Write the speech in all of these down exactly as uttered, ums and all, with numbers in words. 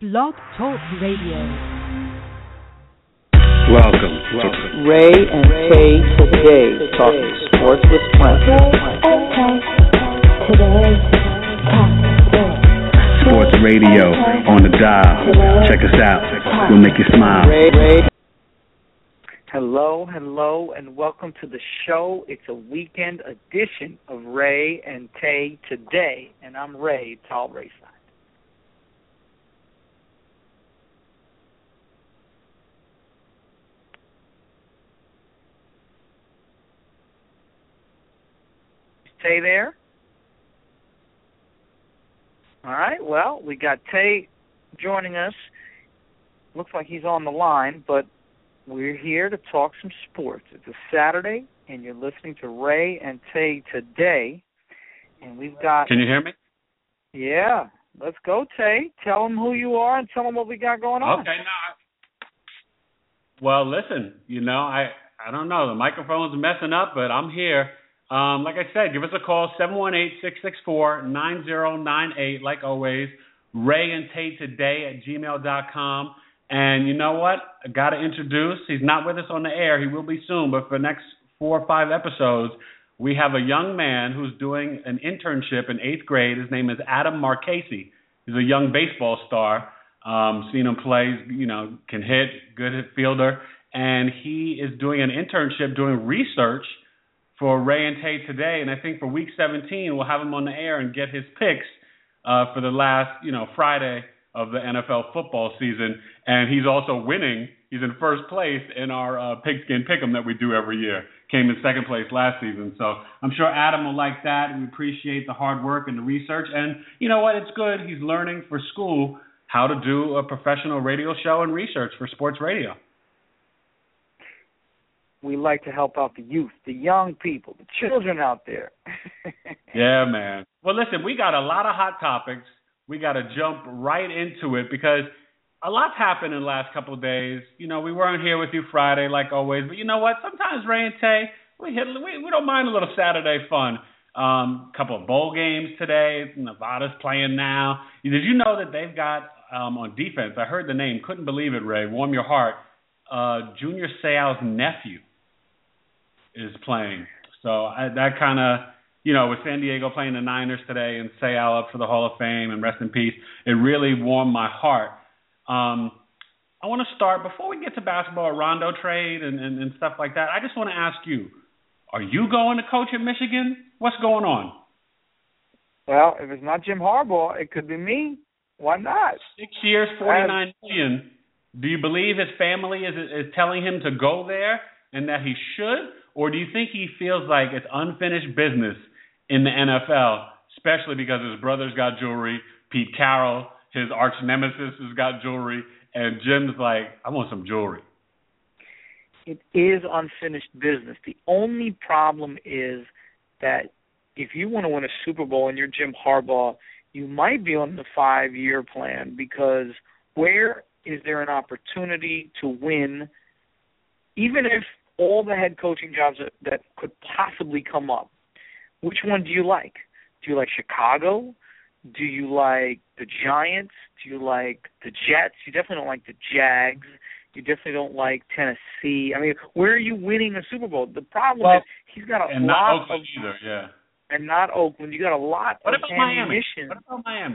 Blog Talk Radio. Welcome, welcome. Ray and Tay today, talking sports with friends. Today, Sports radio on the dial. Check us out. We'll make you smile. Ray, Ray. Hello, hello, and welcome to the show. It's a weekend edition of Ray and Tay Today, and I'm Ray, Tal Rayside. Tay there? All right, well, we got Tay joining us. Looks like he's on the line, but we're here to talk some sports. It's a Saturday, and you're listening to Ray and Tay Today, and we've got... Can you hear me? Yeah. Let's go, Tay. Tell them who you are and tell them what we got going on. Okay, no. I, well, listen, you know, I, I don't know. The microphone's messing up, but I'm here. Um, like I said, give us a call, seven one eight, six six four, nine zero nine eight, like always, Ray and Tay Today at gmail dot com. And you know what? I got to introduce, he's not with us on the air. He will be soon, but for the next four or five episodes, we have a young man who's doing an internship in eighth grade. His name is Adam Marchese. He's a young baseball star. Um, seen him play, you know, can hit, good hit fielder. And he is doing an internship doing research for Ray and Tay Today, and I think for week seventeen, we'll have him on the air and get his picks uh, for the last, you know, Friday of the N F L football season. And he's also winning. He's in first place in our uh, Pigskin Pick'em that we do every year. Came in second place last season. So I'm sure Adam will like that. We appreciate the hard work and the research. And you know what? It's good. He's learning for school how to do a professional radio show and research for sports radio. We like to help out the youth, the young people, the children out there. Yeah, man. Well, listen, we got a lot of hot topics. We got to jump right into it because a lot's happened in the last couple of days. You know, we weren't here with you Friday like always, but you know what? Sometimes Ray and Tay, we hit, we, we don't mind a little Saturday fun. A um, couple of bowl games today. Nevada's playing now. Did you know that they've got um, on defense? I heard the name. Couldn't believe it, Ray. Warm your heart. Uh, Junior Seau's nephew is playing. So I, that kind of, you know, with San Diego playing the Niners today and Seau up for the Hall of Fame and rest in peace, it really warmed my heart. Um, I want to start, before we get to basketball, a Rondo trade and, and, and stuff like that, I just want to ask you, are you going to coach at Michigan? What's going on? Well, if it's not Jim Harbaugh, it could be me. Why not? Six years, forty-nine million dollars. Do you believe his family is is telling him to go there and that he should? Or do you think he feels like it's unfinished business in the N F L, especially because his brother's got jewelry, Pete Carroll, his arch nemesis, has got jewelry, and Jim's like, I want some jewelry. It is unfinished business. The only problem is that if you want to win a Super Bowl and you're Jim Harbaugh, you might be on the five-year plan, because where is there an opportunity to win, even if all the head coaching jobs that, that could possibly come up? Which one do you like? Do you like Chicago? Do you like the Giants? Do you like the Jets? You definitely don't like the Jags. You definitely don't like Tennessee. I mean, where are you winning a Super Bowl? The problem well, is he's got a and lot not Oakland of either, yeah. And not Oakland. You got a lot what of about ammunition. Miami? What about Miami?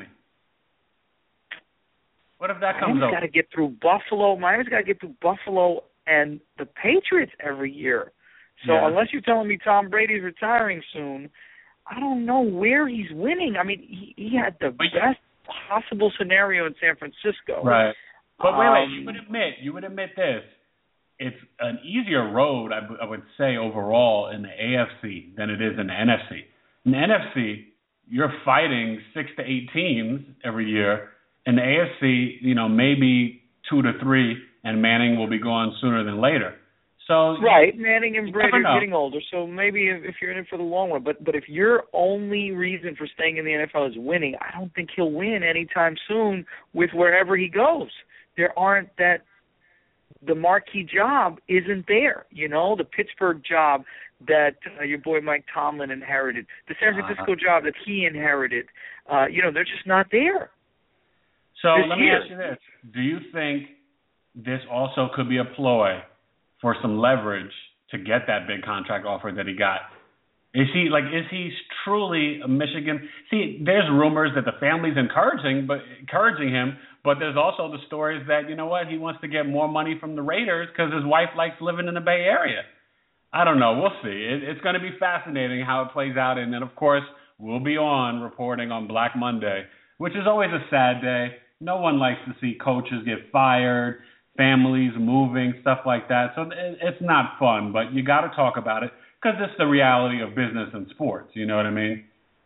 What if that comes Miami's over? got to get through Buffalo. Miami's got to get through Buffalo and the Patriots every year. So yeah. unless you're telling me Tom Brady's retiring soon, I don't know where he's winning. I mean, he, he had the but best possible scenario in San Francisco. Right. But wait, wait, um, you would admit, you would admit this. It's an easier road, I, b- I would say, overall in the A F C than it is in the N F C. In the N F C, you're fighting six to eight teams every year. In the A F C, you know, maybe two to three, and Manning will be gone sooner than later. So right, Manning and you Brady never know. are getting older, so maybe if, if you're in it for the long run. But but if your only reason for staying in the N F L is winning, I don't think he'll win anytime soon with wherever he goes. There aren't that the marquee job isn't there. You know, the Pittsburgh job that uh, your boy Mike Tomlin inherited, the San Francisco uh-huh. job that he inherited. Uh, you know, they're just not there. So this let me year. ask you this. Do you think this also could be a ploy for some leverage to get that big contract offer that he got? Is he like? Is he truly a Michigan? See, there's rumors that the family's encouraging, but encouraging him. But there's also the stories that, you know what, he wants to get more money from the Raiders because his wife likes living in the Bay Area. I don't know. We'll see. It, it's going to be fascinating how it plays out. And then, of course, we'll be on reporting on Black Monday, which is always a sad day. No one likes to see coaches get fired, families moving, stuff like that. So it, it's not fun, but you got to talk about it because it's the reality of business and sports. You know what I mean?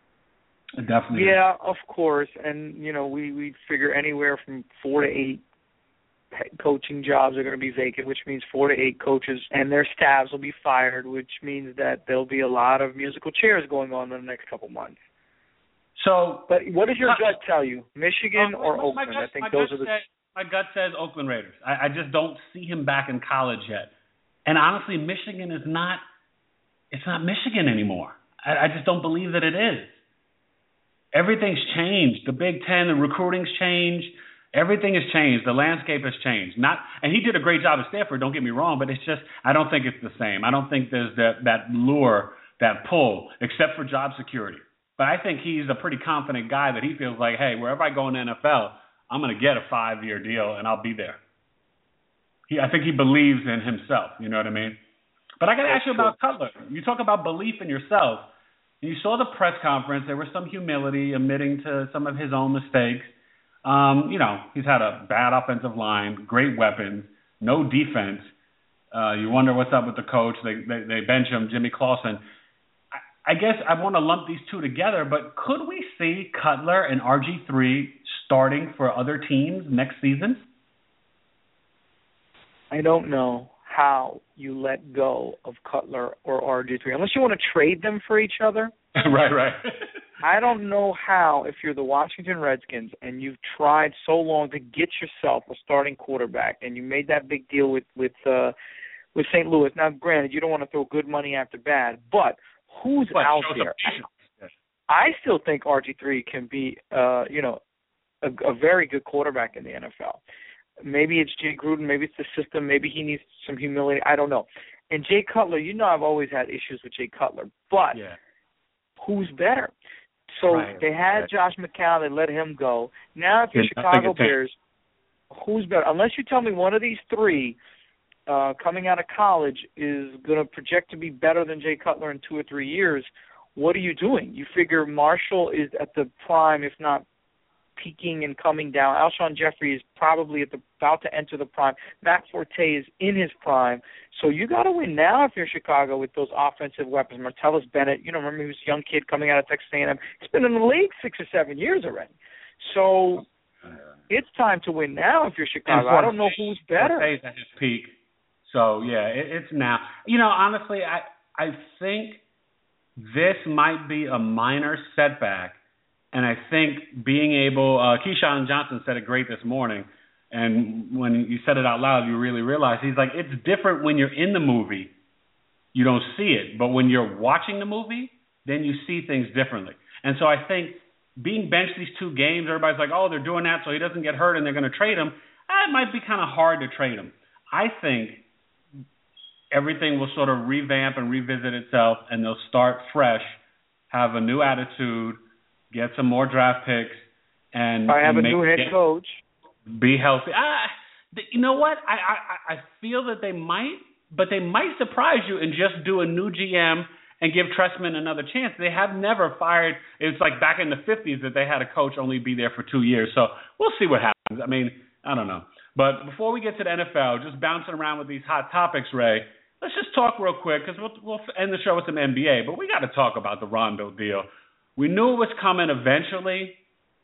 It definitely. Yeah, is. of course. And, you know, we, we figure anywhere from four to eight coaching jobs are going to be vacant, which means four to eight coaches and their staffs will be fired, which means that there'll be a lot of musical chairs going on in the next couple months. So, but what does your uh, gut tell you, Michigan um, or my, Oakland? My gut, I think my those gut are the. Says, my gut says Oakland Raiders. I, I just don't see him back in college yet. And honestly, Michigan is not. It's not Michigan anymore. I, I just don't believe that it is. Everything's changed. The Big Ten, the recruiting's changed. Everything has changed. The landscape has changed. Not, and he did a great job at Stanford. Don't get me wrong, but it's just I don't think it's the same. I don't think there's that that lure, that pull, except for job security. But I think he's a pretty confident guy that he feels like, hey, wherever I go in the N F L, I'm going to get a five-year deal and I'll be there. He, I think he believes in himself. You know what I mean? But I got to ask you about Cutler. You talk about belief in yourself. You saw the press conference. There was some humility, admitting to some of his own mistakes. Um, you know, he's had a bad offensive line, great weapons, no defense. Uh, you wonder what's up with the coach. They they, they bench him, Jimmy Clausen. I, I guess I want to lump these two together, but could we see Cutler and R G three starting for other teams next season? I don't know how you let go of Cutler or R G three, unless you want to trade them for each other. right, right. I don't know how, if you're the Washington Redskins and you've tried so long to get yourself a starting quarterback, and you made that big deal with with uh, with Saint Louis. Now, granted, you don't want to throw good money after bad, but who's what, out there? I, I still think R G three can be, uh, you know, a, a very good quarterback in the N F L. Maybe it's Jay Gruden, maybe it's the system, maybe he needs some humility. I don't know. And Jay Cutler, you know, I've always had issues with Jay Cutler, but yeah. who's better? So right. they had right. Josh McCown, they let him go. Now if you're yeah, Chicago Bears, who's better? Unless you tell me one of these three uh, coming out of college is going to project to be better than Jay Cutler in two or three years, what are you doing? You figure Marshall is at the prime, if not peaking and coming down. Alshon Jeffrey is probably at the, about to enter the prime. Matt Forte is in his prime. So you got to win now if you're Chicago with those offensive weapons. Martellus Bennett, you know, remember he was a young kid coming out of Texas A and M. He's been in the league six or seven years already. So it's time to win now if you're Chicago. I don't know who's better. Forte's at his peak. So, yeah, it, it's now. You know, honestly, I I think this might be a minor setback. And I think being able, uh, Keyshawn Johnson said it great this morning, and when you said it out loud, you really realize, he's like, it's different when you're in the movie, you don't see it, but when you're watching the movie, then you see things differently. And so I think being benched these two games, everybody's like, oh, they're doing that so he doesn't get hurt and they're going to trade him. It might be kind of hard to trade him. I think everything will sort of revamp and revisit itself, and they'll start fresh, have a new attitude, get some more draft picks, and I have a make, new head get, coach. Be healthy. Ah, you know what? I, I I feel that they might, but they might surprise you and just do a new G M and give Trestman another chance. They have never fired. It's like back in the fifties that they had a coach only be there for two years. So we'll see what happens. I mean, I don't know. But before we get to the N F L, just bouncing around with these hot topics, Ray, let's just talk real quick because we'll, we'll end the show with some N B A. But we got to talk about the Rondo deal. We knew it was coming eventually.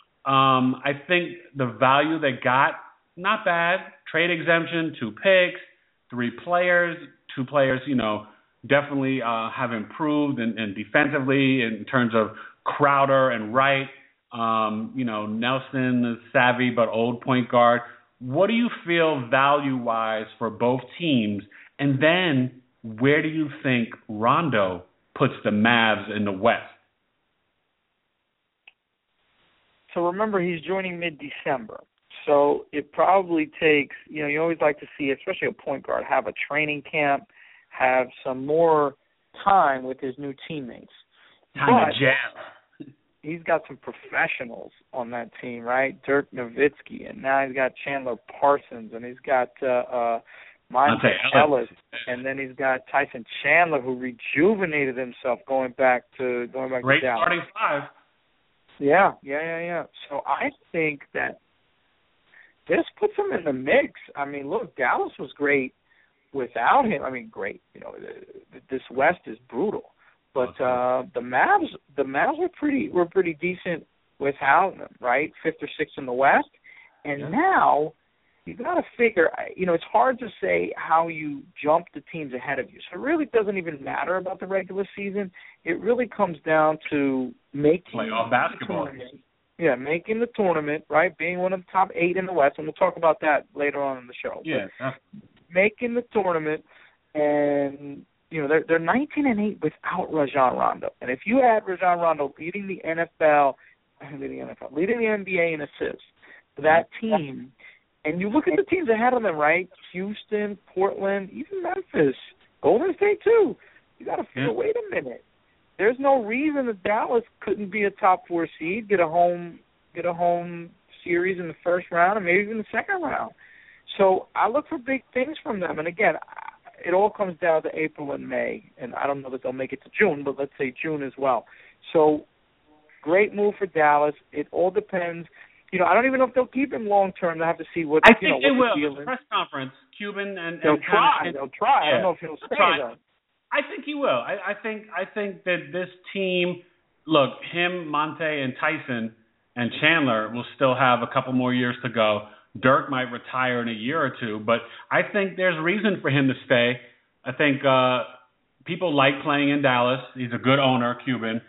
Um, I think the value they got, not bad. Trade exemption, two picks, three players. Two players, you know, definitely uh, have improved and, and defensively in terms of Crowder and Wright. Um, you know, Nelson is savvy but old point guard. What do you feel value-wise for both teams? And then where do you think Rondo puts the Mavs in the West? So remember, he's joining mid-December. So it probably takes, you know, you always like to see, especially a point guard, have a training camp, have some more time with his new teammates. Time to jam. He's got some professionals on that team, right? Dirk Nowitzki, and now he's got Chandler Parsons, and he's got uh, uh, Monte Ellis, and then he's got Tyson Chandler, who rejuvenated himself going back to going back Great to Dallas. Starting five. Yeah, yeah, yeah, yeah. So I think that this puts him in the mix. I mean, look, Dallas was great without him. I mean, great. You know, this West is brutal, but uh, the Mavs, the Mavs were pretty were pretty decent without him, right? Fifth or sixth in the West, and yeah. now you got to figure. You know, it's hard to say how you jump the teams ahead of you. So it really doesn't even matter about the regular season. It really comes down to making playoff basketball. Yeah, making the tournament, right? Being one of the top eight in the West, and we'll talk about that later on in the show. Yeah. Making the tournament, and you know they're they're nineteen and eight without Rajon Rondo, and if you add Rajon Rondo leading the N F L, leading the N F L, leading the N B A in assists for that team, and you look at the teams ahead of them, right? Houston, Portland, even Memphis, Golden State too. You got to figure, yeah. wait a minute. There's no reason that Dallas couldn't be a top four seed, get a home, get a home series in the first round, and maybe even the second round. So I look for big things from them. And again, it all comes down to April and May, and I don't know that they'll make it to June, but let's say June as well. So great move for Dallas. It all depends. You know, I don't even know if they'll keep him long term. They'll have to see what. I you think know, they what will. The press conference, Cuban and, and they'll try. And, they'll try. Yeah, I don't know if he'll stay though. I think he will. I, I think I think that this team, look, him, Monte, and Tyson and Chandler will still have a couple more years to go. Dirk might retire in a year or two, but I think there's reason for him to stay. I think uh, people like playing in Dallas. He's a good owner, Cuban.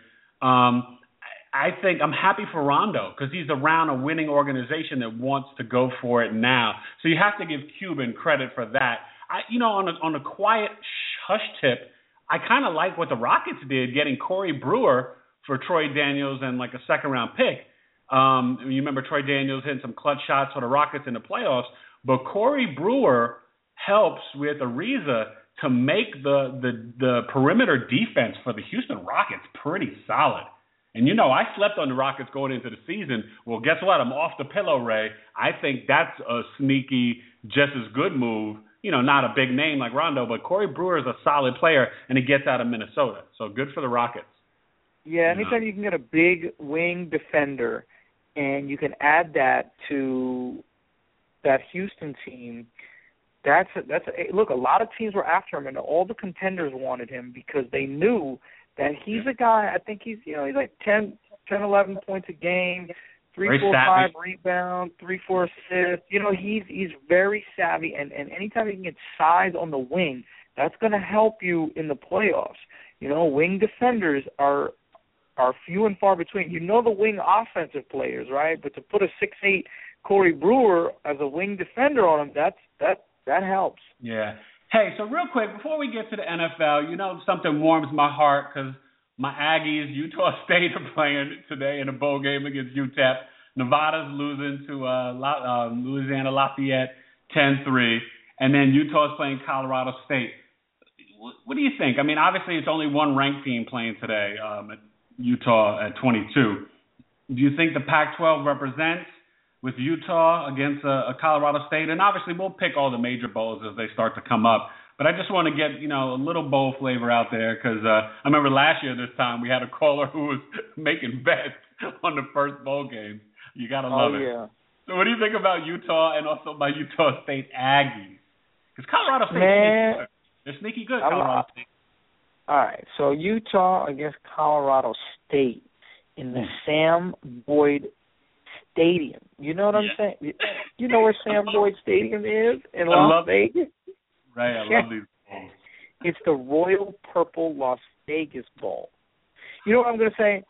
Um, I think I'm happy for Rondo because he's around a winning organization that wants to go for it now. So you have to give Cuban credit for that. I, you know, on a, on a quiet hush tip, I kind of like what the Rockets did, getting Corey Brewer for Troy Daniels and like a second round pick. Um, you remember Troy Daniels hitting some clutch shots for the Rockets in the playoffs, but Corey Brewer helps with Ariza to make the, the the perimeter defense for the Houston Rockets pretty solid. And, you know, I slept on the Rockets going into the season. Well, guess what? I'm off the pillow, Ray. I think that's a sneaky, just as good move. You know, not a big name like Rondo, but Corey Brewer is a solid player, and he gets out of Minnesota. So good for the Rockets. Yeah, anytime you can get a big wing defender and you can add that to that Houston team, that's a, that's a, look, a lot of teams were after him, and all the contenders wanted him because they knew that he's a guy. I think he's, you know, he's like ten, ten, eleven points a game, three, very four, savvy. five rebounds, three, four assists. You know, he's he's very savvy, and, and anytime he can get size on the wing, that's going to help you in the playoffs. You know, wing defenders are are few and far between. You know the wing offensive players, right? But to put a six eight Corey Brewer as a wing defender on him, that's that that helps. Yeah. Hey, so real quick, before we get to the N F L, you know something warms my heart because my Aggies, Utah State, are playing today in a bowl game against U T E P. Nevada's losing to uh, La- uh, Louisiana Lafayette ten three, and then Utah's playing Colorado State. What, what do you think? I mean, obviously it's only one ranked team playing today, um, at Utah at twenty-two. Do you think the Pac twelve represents with Utah against a, a Colorado State? And obviously we'll pick all the major bowls as they start to come up. But I just want to get, you know, a little bowl flavor out there because uh, I remember last year this time we had a caller who was making bets on the first bowl game. You got to love oh, it. Yeah. So what do you think about Utah and also my Utah State Aggies? Because Colorado State, Man, they're sneaky good, I'm, Colorado State. All right, so Utah against Colorado State in the Sam Boyd Stadium. You know what I'm yeah. saying? You know where Sam Boyd Stadium is in Las Vegas? Right, I yeah. love these bowls. It's the Royal Purple Las Vegas Bowl. You know what I'm going to say?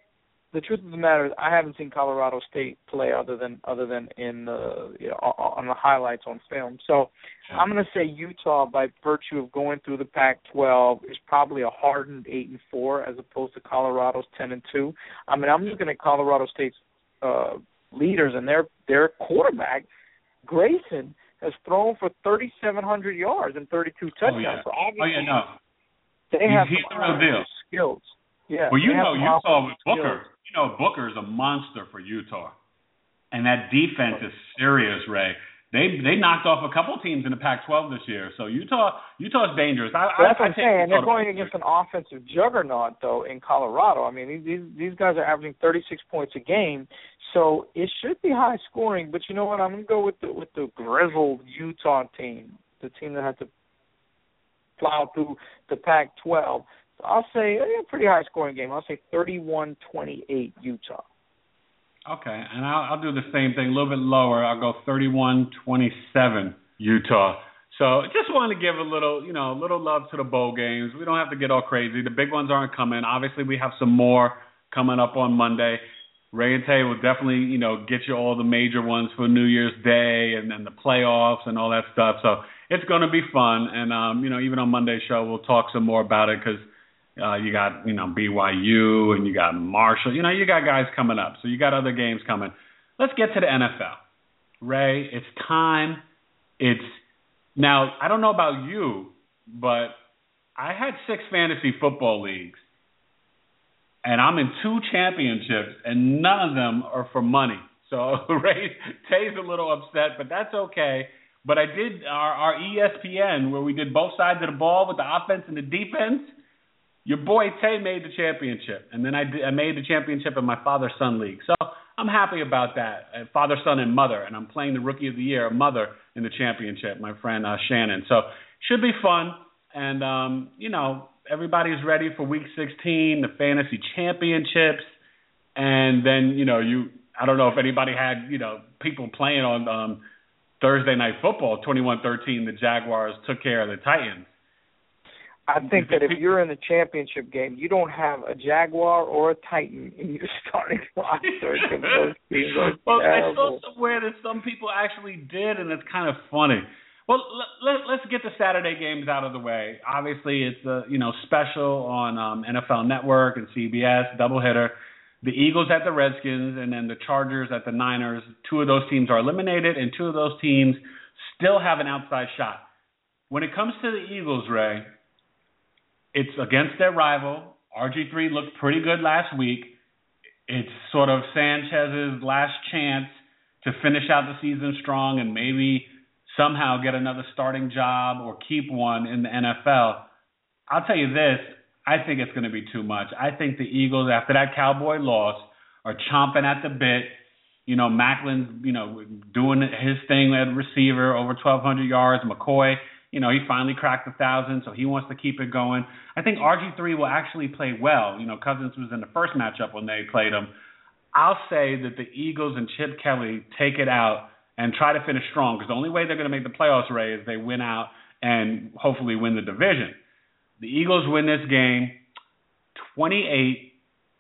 The truth of the matter is, I haven't seen Colorado State play other than other than in the you know, on the highlights on film. So yeah. I'm going to say Utah, by virtue of going through the Pac twelve, is probably a hardened eight and four as opposed to Colorado's ten and two. I mean, I'm looking at Colorado State's uh, leaders, and their their quarterback, Grayson, has thrown for thirty-seven hundred yards and thirty-two touchdowns. Oh, yeah. So oh, yeah, no. They he's, have he's some the real deal. skills. Yeah. Well, you know, you Utah with Booker. Skills. You know, Booker's a monster for Utah. And that defense is serious, Ray. They they knocked off a couple teams in the Pac twelve this year. So Utah Utah's dangerous. I, well, that's I, what I'm saying. They're going to against an offensive juggernaut, though, in Colorado. I mean, these these guys are averaging thirty-six points a game. So it should be high scoring. But you know what? I'm going to go with the, with the grizzled Utah team, the team that had to plow through the Pac twelve. So I'll say a pretty high scoring game. I'll say thirty-one twenty-eight Utah. Okay, and I'll, I'll do the same thing, a little bit lower. I'll go thirty-one twenty-seven Utah. So just want to give a little, you know, a little love to the bowl games. We don't have to get all crazy. The big ones aren't coming. Obviously, we have some more coming up on Monday. Ray and Tay will definitely, you know, get you all the major ones for New Year's Day and then the playoffs and all that stuff. So it's going to be fun. And, um, you know, even on Monday's show, we'll talk some more about it because Uh, you got, you know, B Y U and you got Marshall. You know, you got guys coming up. So you got other games coming. Let's get to the N F L. Ray, it's time. It's now, I don't know about you, but I had six fantasy football leagues. And I'm in two championships, and none of them are for money. So Ray, Tay's a little upset, but that's okay. But I did our, our E S P N where we did both sides of the ball with the offense and the defense. Your boy Tay made the championship, and then I, did, I made the championship in my father-son league. So I'm happy about that, uh, father, son, and mother, and I'm playing the Rookie of the Year, mother, in the championship, my friend uh, Shannon. So should be fun, and, um, you know, everybody's ready for Week sixteen, the fantasy championships, and then, you know, you I don't know if anybody had, you know, people playing on um, Thursday Night Football, twenty-one thirteen, the Jaguars took care of the Titans. I think that if you're in the championship game, you don't have a Jaguar or a Titan in your starting roster. Well, I saw somewhere that some people actually did, and it's kind of funny. Well, let, let, let's get the Saturday games out of the way. Obviously, it's a you know special on um, N F L Network and C B S, doubleheader. The Eagles at the Redskins, and then the Chargers at the Niners. Two of those teams are eliminated, and two of those teams still have an outside shot. When it comes to the Eagles, Ray, it's against their rival. R G three looked pretty good last week. It's sort of Sanchez's last chance to finish out the season strong and maybe somehow get another starting job or keep one in the N F L. I'll tell you this, I think it's going to be too much. I think the Eagles, after that Cowboy loss, are chomping at the bit. You know, Macklin's, you know, doing his thing at receiver, over twelve hundred yards. McCoy, you know, he finally cracked a thousand, so he wants to keep it going. I think R G three will actually play well. You know, Cousins was in the first matchup when they played him. I'll say that the Eagles and Chip Kelly take it out and try to finish strong, because the only way they're going to make the playoffs, Ray, is they win out and hopefully win the division. The Eagles win this game twenty-eight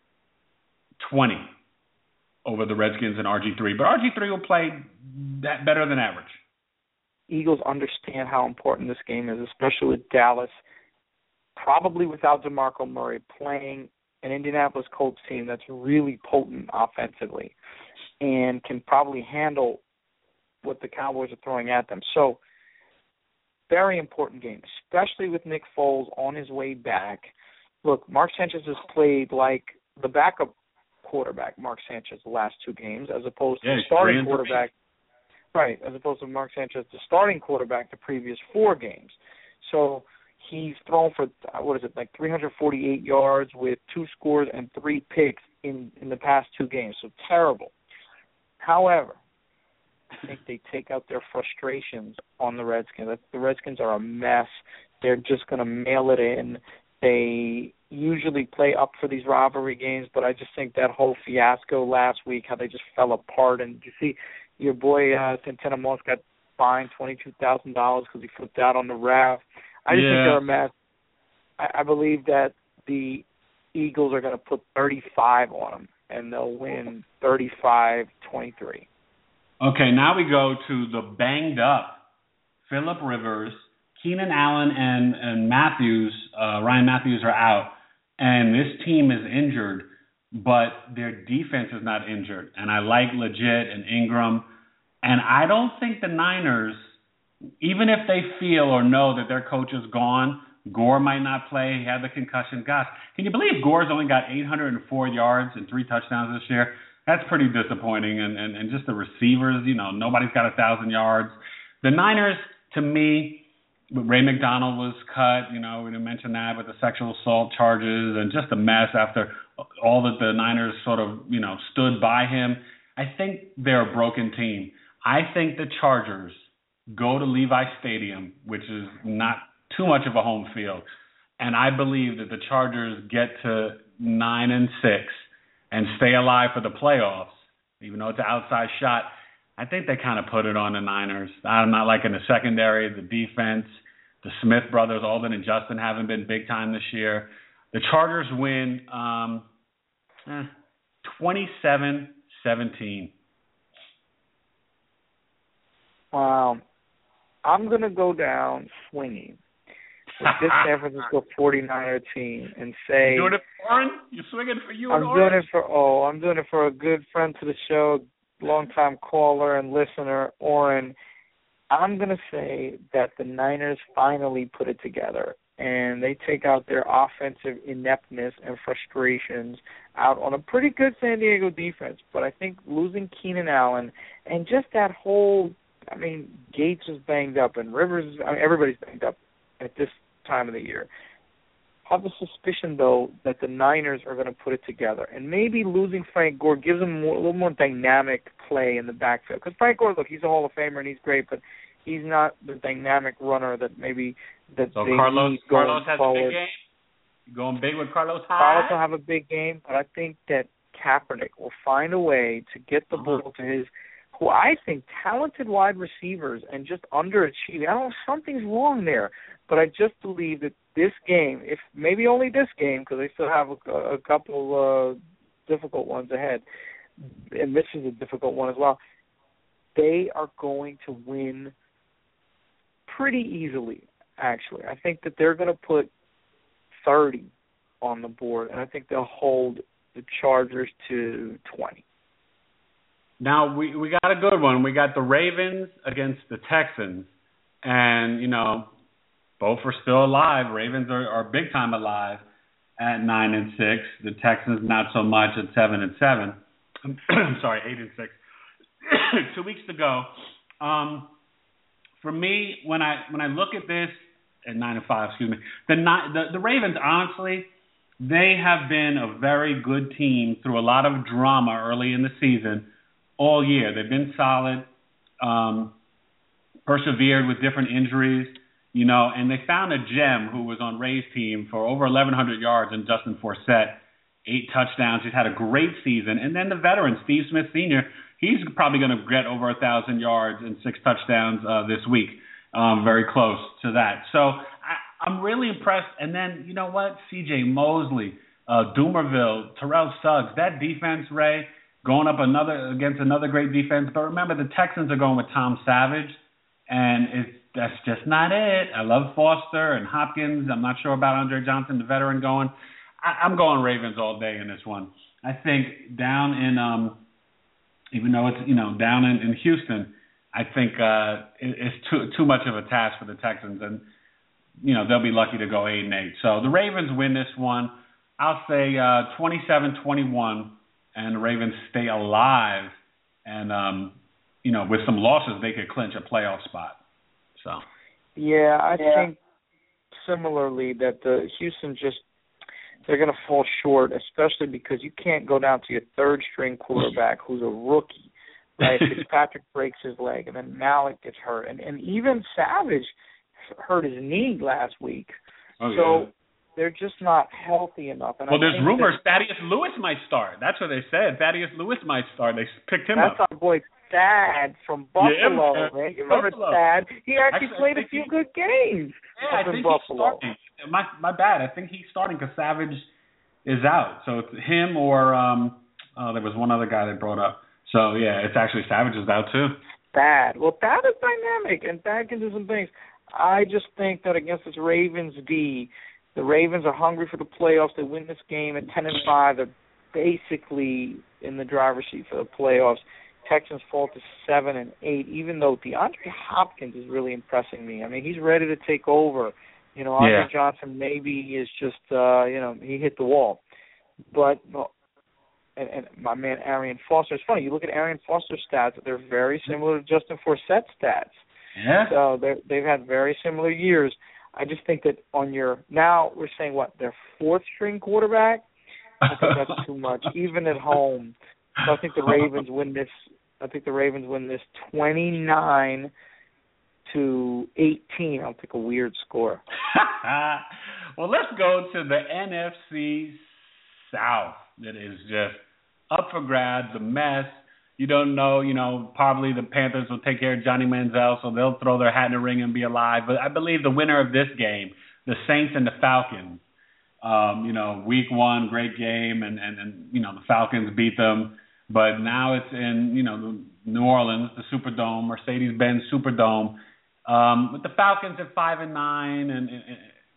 twenty over the Redskins and R G three. But R G three will play that better than average. Eagles understand how important this game is, especially with Dallas, probably without DeMarco Murray, playing an Indianapolis Colts team that's really potent offensively and can probably handle what the Cowboys are throwing at them. So, very important game, especially with Nick Foles on his way back. Look, Mark Sanchez has played like the backup quarterback, Mark Sanchez, the last two games, as opposed to yeah, the starting quarterback. Right, as opposed to Mark Sanchez, the starting quarterback, the previous four games. So he's thrown for, what is it, like three hundred forty-eight yards with two scores and three picks in, in the past two games. So terrible. However, I think they take out their frustrations on the Redskins. The Redskins are a mess. They're just going to mail it in. They usually play up for these rivalry games, but I just think that whole fiasco last week, how they just fell apart. And you see, your boy uh, Santana Moss got fined twenty-two thousand dollars because he flipped out on the ref. I just yeah. think they're a mess. I, I believe that the Eagles are going to put thirty-five on them, and they'll win thirty-five twenty-three. Okay, now we go to the banged up Phillip Rivers. Keenan Allen and, and Matthews, uh, Ryan Matthews are out, and this team is injured but their defense is not injured. And I like Legit and Ingram. And I don't think the Niners, even if they feel or know that their coach is gone, Gore might not play. He had the concussion. Gosh, can you believe Gore's only got eight hundred four yards and three touchdowns this year? That's pretty disappointing. And, and, and just the receivers, you know, nobody's got one thousand yards. The Niners, to me, Ray McDonald was cut. You know, we didn't mention that with the sexual assault charges and just a mess after all that the Niners sort of, you know, stood by him. I think they're a broken team. I think the Chargers go to Levi Stadium, which is not too much of a home field, and I believe that the Chargers get to nine and six and stay alive for the playoffs, even though it's an outside shot. I think they kind of put it on the Niners. I'm not liking the secondary, the defense, the Smith brothers, Alden and Justin haven't been big time this year. The Chargers win um, eh, twenty-seven seventeen. Wow. I'm going to go down swinging with this San Francisco forty-niner team and say... You doing it for Oren? You swinging for you I'm and doing Oren? it for, oh, I'm doing it for a good friend to the show, longtime caller and listener, Oren. I'm going to say that the Niners finally put it together and they take out their offensive ineptness and frustrations out on a pretty good San Diego defense. But I think losing Keenan Allen and just that whole, I mean, Gates is banged up and Rivers, I mean, everybody's banged up at this time of the year. I have a suspicion, though, that the Niners are going to put it together. And maybe losing Frank Gore gives them more, a little more dynamic play in the backfield. Because Frank Gore, look, he's a Hall of Famer and he's great, but he's not the dynamic runner that maybe that so they Carlos, need going Carlos has forward. a big game? You going big with Carlos Hyde? Carlos will have a big game, but I think that Kaepernick will find a way to get the ball uh-huh. to his, who I think talented wide receivers and just underachieving. I don't know, something's wrong there. But I just believe that this game, if maybe only this game, because they still have a, a couple uh, difficult ones ahead, and this is a difficult one as well, they are going to win pretty easily, actually. I think that they're going to put thirty on the board, and I think they'll hold the Chargers to twenty. Now, we, we got a good one. We got the Ravens against the Texans, and, you know, both are still alive. Ravens are, are big time alive at nine and six. The Texans not so much at seven and seven. I'm sorry, eight and six. Two weeks to go. Um, for me, when I when I look at this at nine and five, excuse me, the the, the Ravens honestly, they have been a very good team through a lot of drama early in the season all year. They've been solid, um, persevered with different injuries. You know, and they found a gem who was on Ray's team for over eleven hundred yards in Justin Forsett, eight touchdowns. He's had a great season. And then the veteran, Steve Smith Senior, he's probably going to get over one thousand yards and six touchdowns uh, this week, um, very close to that. So I, I'm really impressed. And then, you know what, C J Mosley, uh, Doomerville, Terrell Suggs, that defense, Ray, going up another against another great defense. But remember, the Texans are going with Tom Savage, and it's that's just not it. I love Foster and Hopkins. I'm not sure about Andre Johnson, the veteran, going. I, I'm going Ravens all day in this one. I think down in, um, even though it's, you know, down in, in Houston, I think uh, it, it's too too much of a task for the Texans, and you know they'll be lucky to go eight and eight. So the Ravens win this one. I'll say uh, twenty-seven twenty-one, and the Ravens stay alive, and um, you know with some losses they could clinch a playoff spot. So, yeah, I yeah. think similarly that the Houston just they're going to fall short, especially because you can't go down to your third string quarterback who's a rookie, right? Fitzpatrick breaks his leg, and then Malik gets hurt, and and even Savage hurt his knee last week. Oh, so yeah. they're just not healthy enough. And well, I there's think rumors that, Thaddeus Lewis might start. That's what they said. Thaddeus Lewis might start. They picked him that's up. That's our boy Thad from Buffalo, yeah, man. You remember Buffalo. Thad? He actually, actually played a few he, good games yeah, up I in think Buffalo. He's starting. My, my bad. I think he's starting because Savage is out. So it's him or um, oh, there was one other guy they brought up. So, yeah, it's actually Savage is out too. Thad. Well, Thad is dynamic, and Thad can do some things. I just think that against this Ravens D, the Ravens are hungry for the playoffs. They win this game at ten and five. They're basically in the driver's seat for the playoffs. Texans fall to seven and eight, even though DeAndre Hopkins is really impressing me. I mean, he's ready to take over. You know, Andre yeah. Johnson maybe is just, uh, you know, he hit the wall. But, and, and my man Arian Foster, it's funny, you look at Arian Foster's stats, they're very similar to Justin Forsett's stats. Yeah. So they've had very similar years. I just think that on your, now we're saying what, their fourth string quarterback? I think that's too much, even at home. So I think the Ravens win this, I think the Ravens win this twenty-nine to eighteen. I'll take a weird score. Well, let's go to the N F C South. It is just up for grabs, a mess. You don't know, you know, probably the Panthers will take care of Johnny Manziel, so they'll throw their hat in the ring and be alive. But I believe the winner of this game, the Saints and the Falcons, um, you know, week one, great game, and, and, and, you know, the Falcons beat them. But now it's in, you know, New Orleans, the Superdome, Mercedes-Benz Superdome, um, with the Falcons at five and nine, and, and, and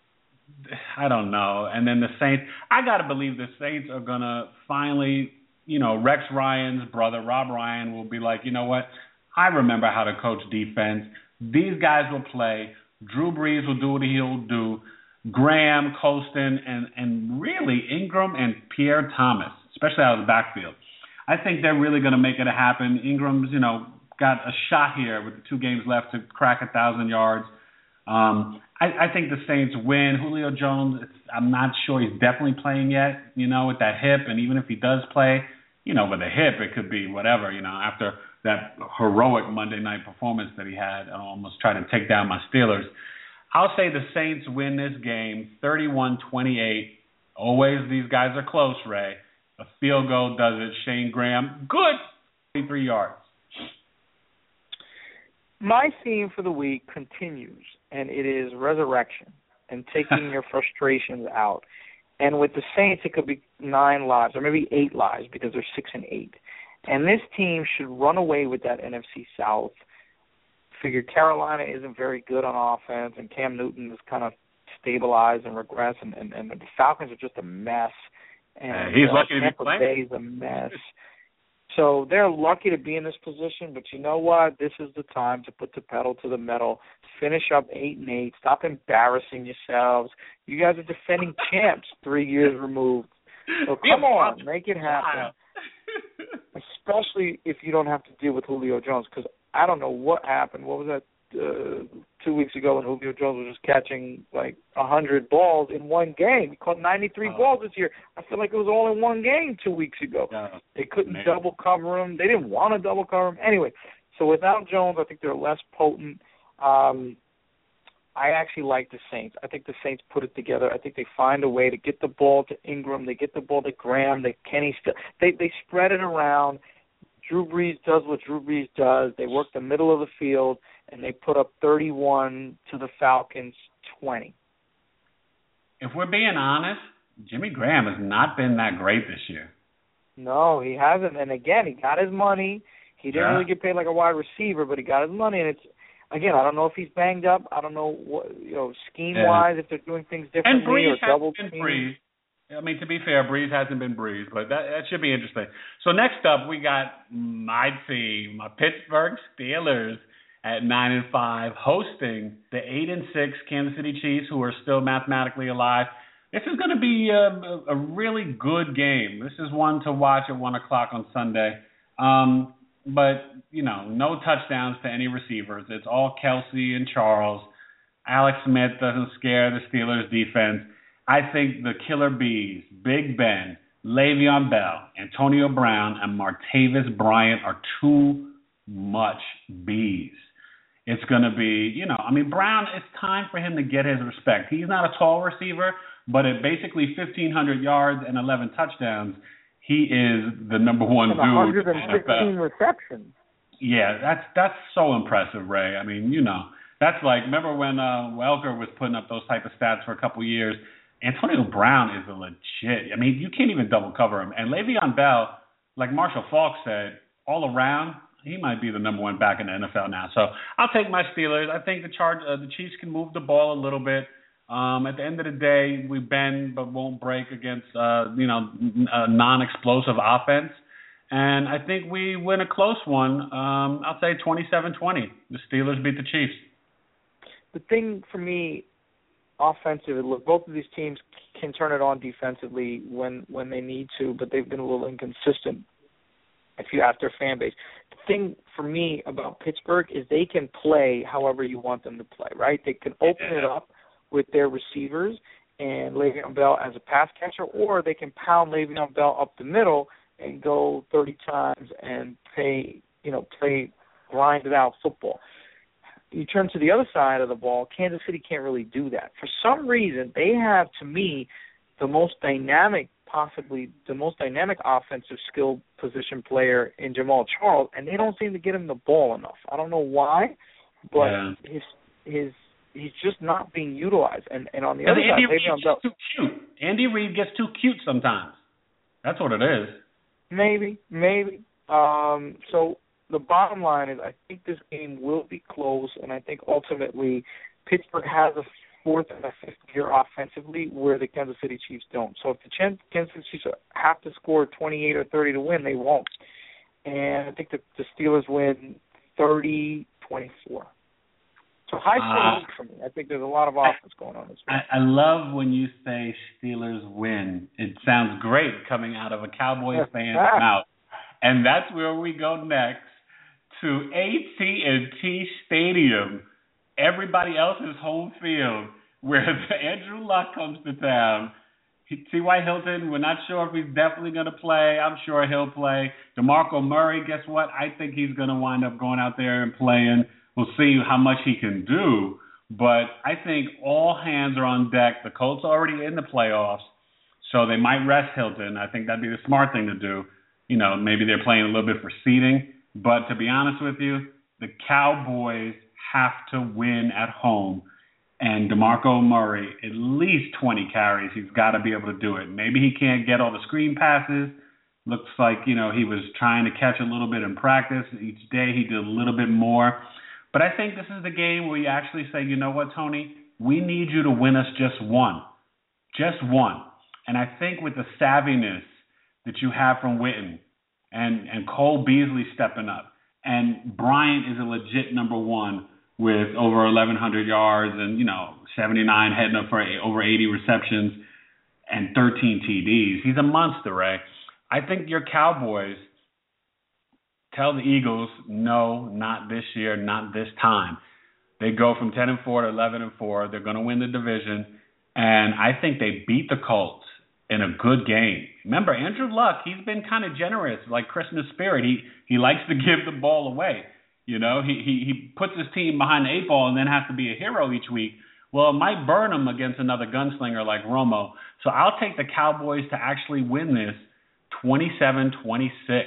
I don't know. And then the Saints, I got to believe the Saints are going to finally, you know, Rex Ryan's brother, Rob Ryan, will be like, you know what, I remember how to coach defense. These guys will play. Drew Brees will do what he'll do. Graham, Colston, and, and really Ingram and Pierre Thomas, especially out of the backfield. I think they're really going to make it happen. Ingram's, you know, got a shot here with the two games left to crack a thousand yards. Um, I, I think the Saints win. Julio Jones, it's, I'm not sure he's definitely playing yet, you know, with that hip. And even if he does play, you know, with a hip, it could be whatever, you know, after that heroic Monday night performance that he had, I almost tried to take down my Steelers. I'll say the Saints win this game thirty-one twenty-eight. Always these guys are close, Ray. A field goal does it. Shane Graham, good, twenty-three yards. My theme for the week continues, and it is resurrection and taking your frustrations out. And with the Saints, it could be nine lives or maybe eight lives because they're six and eight. And this team should run away with that N F C South. Figure Carolina isn't very good on offense, and Cam Newton is kind of stabilized and regressed, and, and, and the Falcons are just a mess. And uh, he's uh, lucky to be Tampa playing. Bay's a mess. So they're lucky to be in this position, but you know what? This is the time to put the pedal to the metal. Finish up eight and eight. Stop embarrassing yourselves. You guys are defending champs three years removed. So come on, make it happen. Especially if you don't have to deal with Julio Jones, because I don't know what happened. What was that uh, two weeks ago when Julio Jones was just catching like one hundred balls in one game? He caught ninety-three oh. balls this year. I feel like it was all in one game two weeks ago. Yeah. They couldn't Man. double cover him. They didn't want to double cover him. Anyway, so without Jones, I think they're less potent. Um, I actually like the Saints. I think the Saints put it together. I think they find a way to get the ball to Ingram. They get the ball to Graham. They Kenny. St- they they spread it around. Drew Brees does what Drew Brees does. They work the middle of the field, and they put up thirty-one to the Falcons twenty. If we're being honest, Jimmy Graham has not been that great this year. No, he hasn't. And again, he got his money. He didn't yeah. really get paid like a wide receiver, but he got his money. And it's again, I don't know if he's banged up. I don't know what you know scheme wise yeah. if they're doing things differently and Brees or double been team. Brees. I mean, to be fair, Brees hasn't been Brees, but that, that should be interesting. So next up, we got my team, my Pittsburgh Steelers at nine and five, hosting the eight and six Kansas City Chiefs, who are still mathematically alive. This is going to be a, a really good game. This is one to watch at one o'clock on Sunday. Um, but you know, no touchdowns to any receivers. It's all Kelsey and Charles. Alex Smith doesn't scare the Steelers defense. I think the killer bees, Big Ben, Le'Veon Bell, Antonio Brown, and Martavis Bryant are too much bees. It's going to be, you know, I mean, Brown, it's time for him to get his respect. He's not a tall receiver, but at basically fifteen hundred yards and eleven touchdowns, he is the number one and dude. one hundred fifteen receptions. Yeah, that's that's so impressive, Ray. I mean, you know, that's like, remember when uh, Welker was putting up those type of stats for a couple years? Antonio Brown is a legit. I mean, you can't even double cover him. And Le'Veon Bell, like Marshall Faulk said, all around, he might be the number one back in the N F L now. So I'll take my Steelers. I think the charge, uh, the Chiefs can move the ball a little bit. Um, at the end of the day, we bend but won't break against, uh, you know, a non-explosive offense. And I think we win a close one. Um, I'll say twenty-seven twenty. The Steelers beat the Chiefs. The thing for me, offensively, look, both of these teams can turn it on defensively when, when they need to, but they've been a little inconsistent if you ask their fan base. The thing for me about Pittsburgh is they can play however you want them to play, right? They can open it up with their receivers and Le'Veon Bell as a pass catcher, or they can pound Le'Veon Bell up the middle and go thirty times and pay, you know, play grinded out football. You turn to the other side of the ball, Kansas City can't really do that. For some reason, they have, to me, the most dynamic, possibly the most dynamic offensive skill position player in Jamal Charles, and they don't seem to get him the ball enough. I don't know why, but yeah. his his he's just not being utilized. And and on the other Andy side, Reid Le'Veon gets Bell, too cute. Andy Reid gets too cute sometimes. That's what it is. Maybe, maybe. Um, so the bottom line is I think this game will be close, and I think ultimately Pittsburgh has a fourth and a fifth year offensively where the Kansas City Chiefs don't. So if the Kansas City Chiefs have to score twenty-eight or thirty to win, they won't. And I think the, the Steelers win thirty twenty-four. So high score league for me. I think there's a lot of offense going on this week. I, I love when you say Steelers win. It sounds great coming out of a Cowboys fan's mouth. And that's where we go next to A T and T Stadium, everybody else's home field, where Andrew Luck comes to town. T Y. Hilton, we're not sure if he's definitely going to play. I'm sure he'll play. DeMarco Murray, guess what? I think he's going to wind up going out there and playing. We'll see how much he can do. But I think all hands are on deck. The Colts are already in the playoffs, so they might rest Hilton. I think that'd be the smart thing to do. You know, maybe they're playing a little bit for seeding. But to be honest with you, the Cowboys have to win at home. And DeMarco Murray, at least twenty carries, he's got to be able to do it. Maybe he can't get all the screen passes. Looks like, you know, he was trying to catch a little bit in practice. Each day he did a little bit more. But I think this is the game where you actually say, you know what, Tony, we need you to win us just one. Just one. And I think with the savviness that you have from Witten and, and Cole Beasley stepping up, and Bryant is a legit number one with over eleven hundred yards and, you know, seventy-nine heading up for over eighty receptions and thirteen T Ds. He's a monster, Ray. I think your Cowboys tell the Eagles, no, not this year, not this time. They go from ten and four to eleven and four. They're going to win the division, and I think they beat the Colts in a good game. Remember, Andrew Luck, he's been kind of generous, like Christmas spirit. He he likes to give the ball away. You know, he, he, he puts his team behind the eight ball and then has to be a hero each week. Well, it might burn him against another gunslinger like Romo. So I'll take the Cowboys to actually win this twenty-seven twenty-six.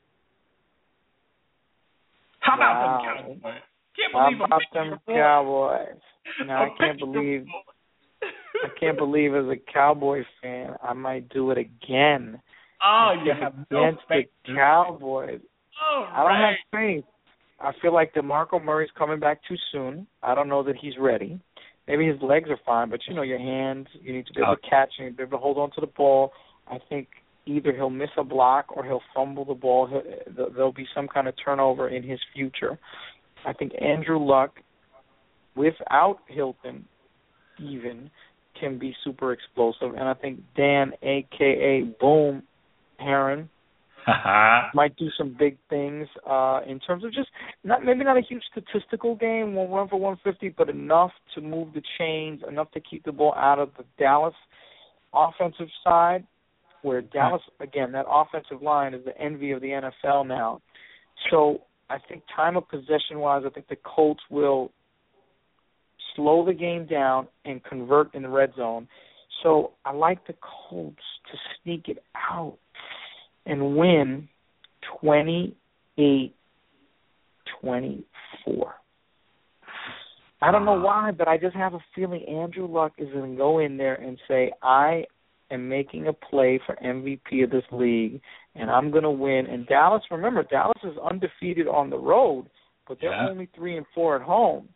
How about wow. them Cowboys? Can't believe How about them Cowboys? No, I can't believe I can't believe as a Cowboy fan I might do it again. Oh, you have no against faith. the Cowboys. Oh, I don't right. have faith. I feel like DeMarco Murray's coming back too soon. I don't know that he's ready. Maybe his legs are fine, but, you know, your hands, you need to be able to catch, you need to be able to hold on to the ball. I think either he'll miss a block or he'll fumble the ball. He'll, there'll be some kind of turnover in his future. I think Andrew Luck, without Hilton even, can be super explosive. And I think Dan, a k a. Boom Herron, might do some big things uh, in terms of just not maybe not a huge statistical game, one run for one fifty, but enough to move the chains, enough to keep the ball out of the Dallas offensive side, where Dallas, again, that offensive line is the envy of the N F L now. So I think time of possession-wise, I think the Colts will slow the game down and convert in the red zone. So I like the Colts to sneak it out and win twenty-eight twenty-four. I don't know why, but I just have a feeling Andrew Luck is going to go in there and say, I am making a play for M V P of this league, and I'm going to win. And Dallas, remember, Dallas is undefeated on the road, but they're yeah. only three and four at home.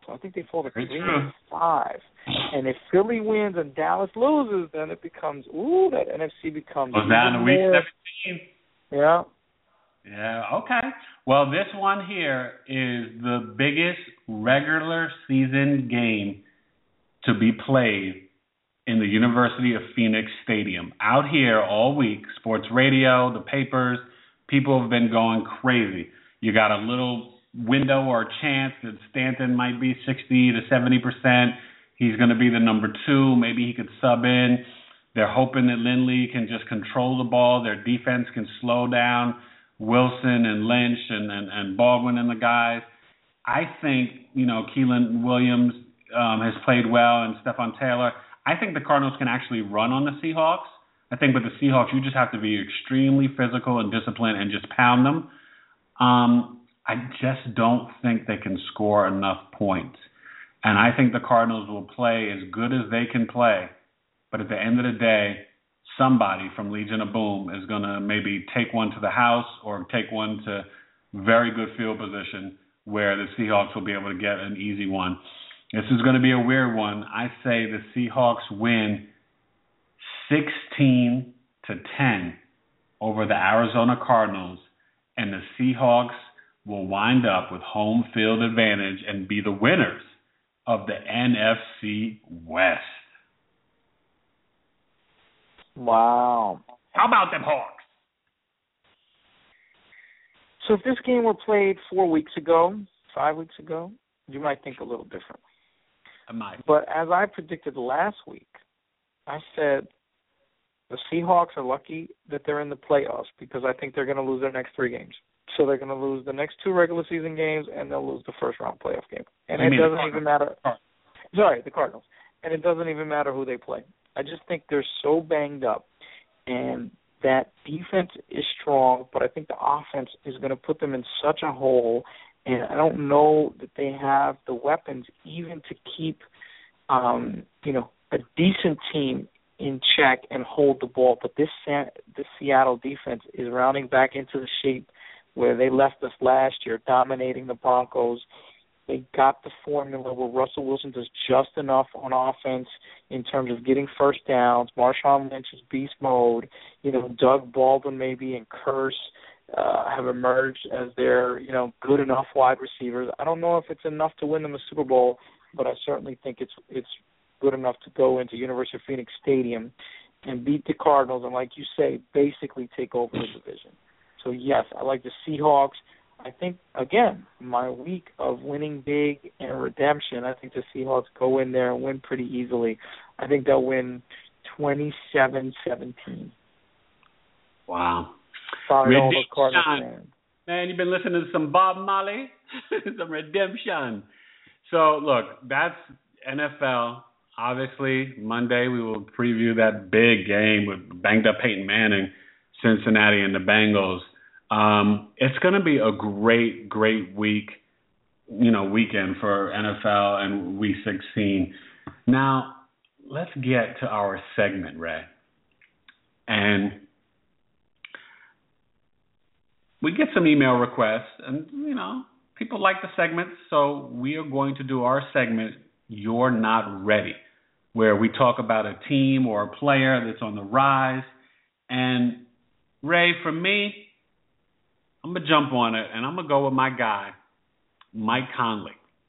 So I think they fall to Very three true. and five. And if Philly wins and Dallas loses, then it becomes ooh, that N F C becomes Goes down to week more, seventeen. Yeah. Yeah, okay. Well, this one here is the biggest regular season game to be played in the University of Phoenix Stadium. Out here all week, sports radio, the papers, people have been going crazy. You got a little window or chance that Stanton might be sixty to seventy percent. He's going to be the number two. Maybe he could sub in. They're hoping that Lindley can just control the ball. Their defense can slow down Wilson and Lynch and, and, and Baldwin and the guys. I think, you know, Keelan Williams um, has played well and Stephon Taylor. I think the Cardinals can actually run on the Seahawks. I think with the Seahawks, you just have to be extremely physical and disciplined and just pound them. Um, I just don't think they can score enough points. And I think the Cardinals will play as good as they can play. But at the end of the day, somebody from Legion of Boom is going to maybe take one to the house or take one to very good field position where the Seahawks will be able to get an easy one. This is going to be a weird one. I say the Seahawks win sixteen to ten over the Arizona Cardinals, and the Seahawks will wind up with home field advantage and be the winners of the N F C West. Wow. How about them Hawks? So if this game were played four weeks ago, five weeks ago, you might think a little different. I might. But as I predicted last week, I said the Seahawks are lucky that they're in the playoffs because I think they're going to lose their next three games. So they're going to lose the next two regular season games and they'll lose the first round playoff game. And You it mean doesn't even matter. Sorry, the Cardinals. And it doesn't even matter who they play. I just think they're so banged up, and that defense is strong, but I think the offense is going to put them in such a hole, and I don't know that they have the weapons even to keep, um, you know, a decent team in check and hold the ball. But this this Seattle defense is rounding back into the shape where they left us last year, dominating the Broncos. They got the formula where Russell Wilson does just enough on offense in terms of getting first downs. Marshawn Lynch is beast mode. You know, Doug Baldwin maybe and Curse uh, have emerged as their, you know, good enough wide receivers. I don't know if it's enough to win them a Super Bowl, but I certainly think it's it's good enough to go into University of Phoenix Stadium and beat the Cardinals and, like you say, basically take over the division. So, yes, I like the Seahawks. I think, again, my week of winning big and redemption, I think the Seahawks go in there and win pretty easily. I think they'll win twenty-seven seventeen. Wow. Sorry, all the Cardinals fans. Man, you've been listening to some Bob Marley, some redemption. So, look, that's N F L. Obviously, Monday we will preview that big game with banged-up Peyton Manning, Cincinnati, and the Bengals. Um, it's going to be a great, great week, you know, weekend for N F L and Week sixteen. Now, let's get to our segment, Ray. And we get some email requests, and, you know, people like the segments, so we are going to do our segment, You're Not Ready, where we talk about a team or a player that's on the rise. And, Ray, for me, I'm going to jump on it, and I'm going to go with my guy, Mike Conley.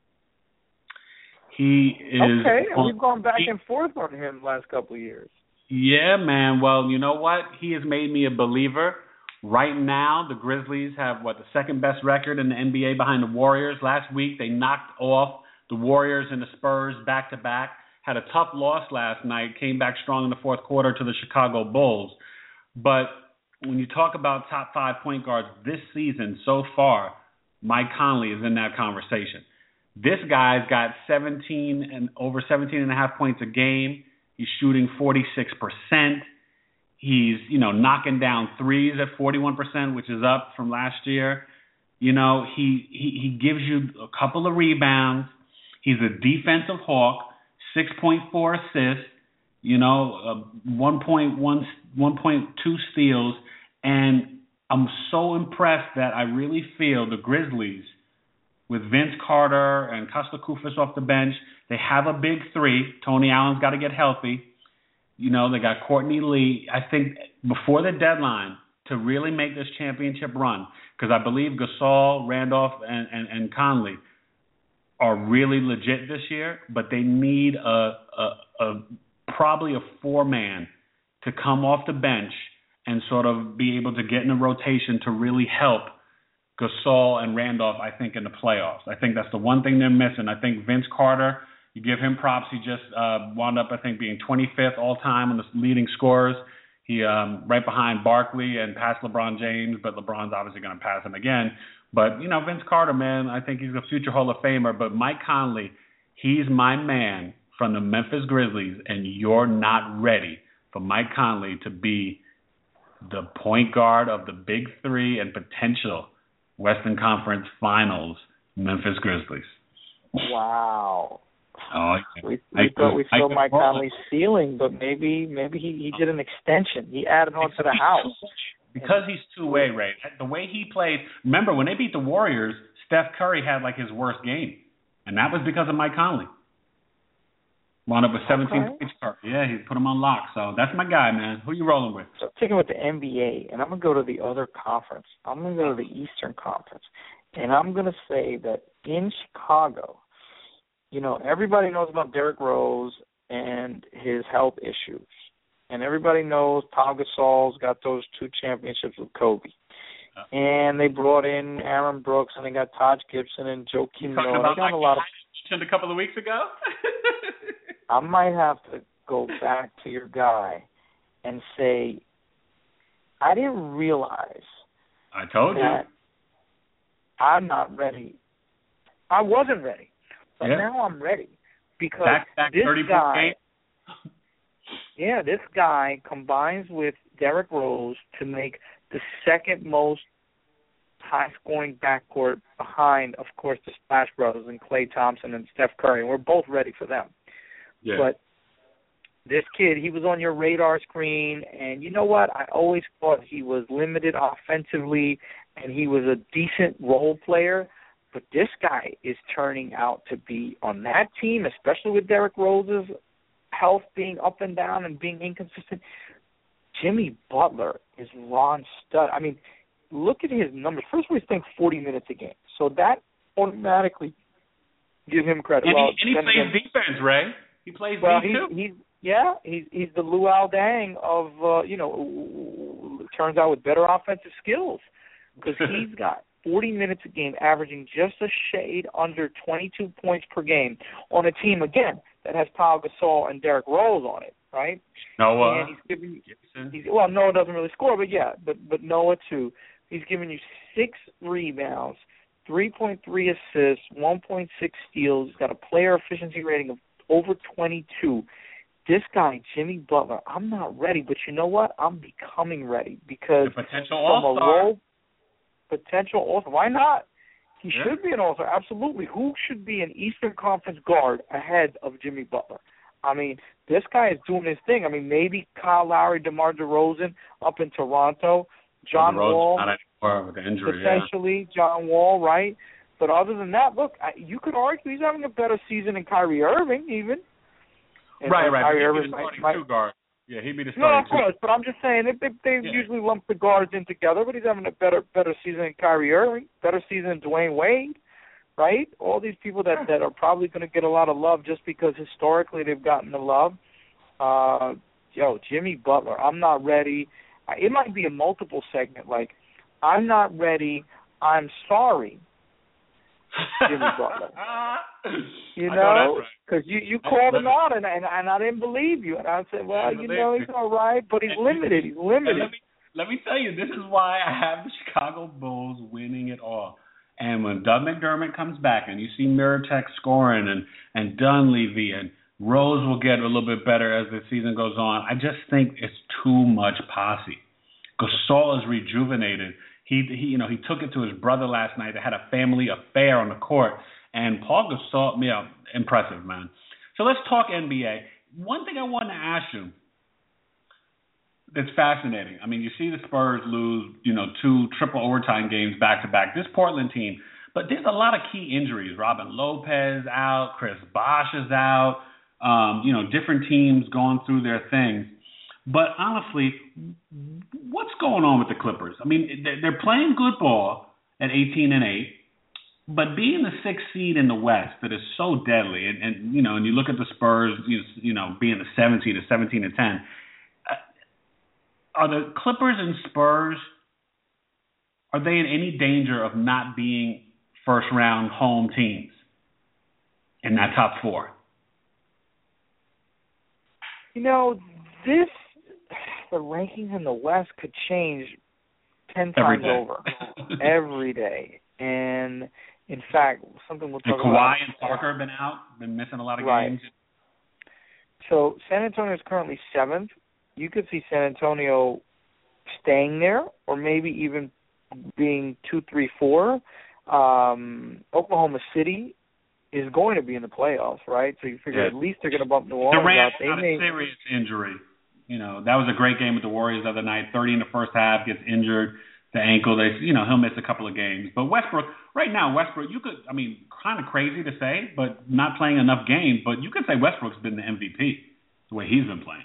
He is... Okay, and on, we've gone back he, and forth on him the last couple of years. Yeah, man. Well, you know what? He has made me a believer. Right now, the Grizzlies have, what, the second-best record in the N B A behind the Warriors. Last week, they knocked off the Warriors and the Spurs back-to-back. Had a tough loss last night, came back strong in the fourth quarter to the Chicago Bulls. But when you talk about top five point guards this season so far, Mike Conley is in that conversation. This guy's got seventeen and over seventeen and a half points a game. He's shooting forty-six percent. He's, you know, knocking down threes at forty-one percent, which is up from last year. You know, he, he, he gives you a couple of rebounds. He's a defensive hawk, six point four assists, you know, uh, one point one, one point two steals. And I'm so impressed that I really feel the Grizzlies with Vince Carter and Kosta Koufos off the bench. They have a big three. Tony Allen's got to get healthy. You know, they got Courtney Lee. I think before the deadline to really make this championship run, because I believe Gasol, Randolph, and, and, and Conley are really legit this year, but they need a, a, a probably a four-man to come off the bench and sort of be able to get in a rotation to really help Gasol and Randolph, I think, in the playoffs. I think that's the one thing they're missing. I think Vince Carter, you give him props. He just uh, wound up, I think, being twenty-fifth all-time on the leading scorers. He um, right behind Barkley and past LeBron James, but LeBron's obviously going to pass him again. But, you know, Vince Carter, man, I think he's a future Hall of Famer. But Mike Conley, he's my man from the Memphis Grizzlies, and you're not ready for Mike Conley to be the point guard of the Big Three and potential Western Conference Finals Memphis Grizzlies. Wow. Oh, we we thought we saw Mike Conley's ceiling, but maybe maybe he, he did an extension. He added on to the house. Because he's two-way, Ray. The way he played, remember, when they beat the Warriors, Steph Curry had like his worst game. And that was because of Mike Conley. Wound up with seventeen okay. points. Yeah, he put him on lock. So that's my guy, man. Who you rolling with? So I'm taking with the N B A, and I'm going to go to the other conference. I'm going to go to the Eastern Conference. And I'm going to say that in Chicago, you know, everybody knows about Derrick Rose and his health issues. And everybody knows Pau Gasol's got those two championships with Kobe. Uh, and they brought in Aaron Brooks, and they got Taj Gibson and Joakim Noah. They got like a lot of. A couple of weeks ago. I might have to go back to your guy and say, I didn't realize. I told that you. I'm not ready. I wasn't ready, but yeah. now I'm ready because back, back this guy. Game. Yeah, this guy combines with Derrick Rose to make the second most high-scoring backcourt behind, of course, the Splash Brothers and Klay Thompson and Steph Curry. We're both ready for them. Yeah. But this kid, he was on your radar screen, and you know what? I always thought he was limited offensively, and he was a decent role player. But this guy is turning out to be on that team, especially with Derrick Rose's health being up and down and being inconsistent. Jimmy Butler is Ron Stud. I mean, look at his numbers. First of all, he's playing forty minutes a game. So that automatically give him credit. And well, he, and he plays again, defense, Ray. He plays well, D he's, too. He's, yeah, he's he's the Luol Deng of, uh, you know, turns out with better offensive skills because he's got forty minutes a game, averaging just a shade under twenty-two points per game on a team, again, that has Pau Gasol and Derrick Rose on it, right? Noah. And he's giving, he's, well, Noah doesn't really score, but yeah, but, but Noah too. He's giving you six rebounds, three point three assists, one point six steals. He's got a player efficiency rating of over twenty-two. This guy, Jimmy Butler, I'm not ready, but you know what? I'm becoming ready because the potential from all-star. a role, potential all-star. Why not? He yeah. should be an all-star, absolutely. Who should be an Eastern Conference guard ahead of Jimmy Butler? I mean, this guy is doing his thing. I mean, maybe Kyle Lowry, DeMar DeRozan up in Toronto, John Wall, not with the injury, potentially yeah. John Wall, right? But other than that, look, I, you could argue he's having a better season than Kyrie Irving, even. And right, right. Kyrie He'd Irving be the starting might, two guard. Yeah, he'd be the no, starting of course, two. but I'm just saying they they, they yeah. usually lump the guards in together. But he's having a better better season than Kyrie Irving, better season than Dwayne Wade, right? All these people that, that are probably going to get a lot of love just because historically they've gotten the love. Uh, yo, Jimmy Butler, I'm not ready. It might be a multiple segment, like I'm not ready. I'm sorry, Jimmy Butler. You know, because right. you, you called him out, and, and and I didn't believe you. And I said, well, you know, he's all right, but he's limited. He's limited. Let me, let me tell you, this is why I have the Chicago Bulls winning it all. And when Doug McDermott comes back and you see Mirotic scoring and, and Dunleavy and Rose will get a little bit better as the season goes on, I just think it's too much posse. Gasol is rejuvenated. He, he, you know, he took it to his brother last night. They had a family affair on the court. And Paul Gasol, yeah, impressive, man. So let's talk N B A. One thing I wanted to ask you that's fascinating. I mean, you see the Spurs lose, you know, two triple overtime games back to back. This Portland team, But there's a lot of key injuries. Robin Lopez out, Chris Bosh is out. Um, you know, different teams going through their things. But honestly, what's going on with the Clippers? I mean, they're playing good ball at eighteen and eight, but being the sixth seed in the West that is so deadly, and, and you know, and you look at the Spurs, you, you know, being the seventeen to seventeen and ten, uh, are the Clippers and Spurs, are they in any danger of not being first round home teams in that top four? You know, this. The rankings in the West could change ten times over every day. And, in fact, something we'll talk and about. Kawhi and Parker have been out, been missing a lot of right. games. So San Antonio is currently seventh. You could see San Antonio staying there or maybe even being two, three, four. Um, Oklahoma City is going to be in the playoffs, right? So you figure yeah. at least they're going to bump New Orleans Durant out. They got may... a serious injury. You know, that was a great game with the Warriors the other night. thirty in the first half, gets injured, the ankle. They, you know, he'll miss a couple of games. But Westbrook, right now, Westbrook, you could, I mean, kind of crazy to say, but not playing enough games. But you could say Westbrook's been the M V P the way he's been playing.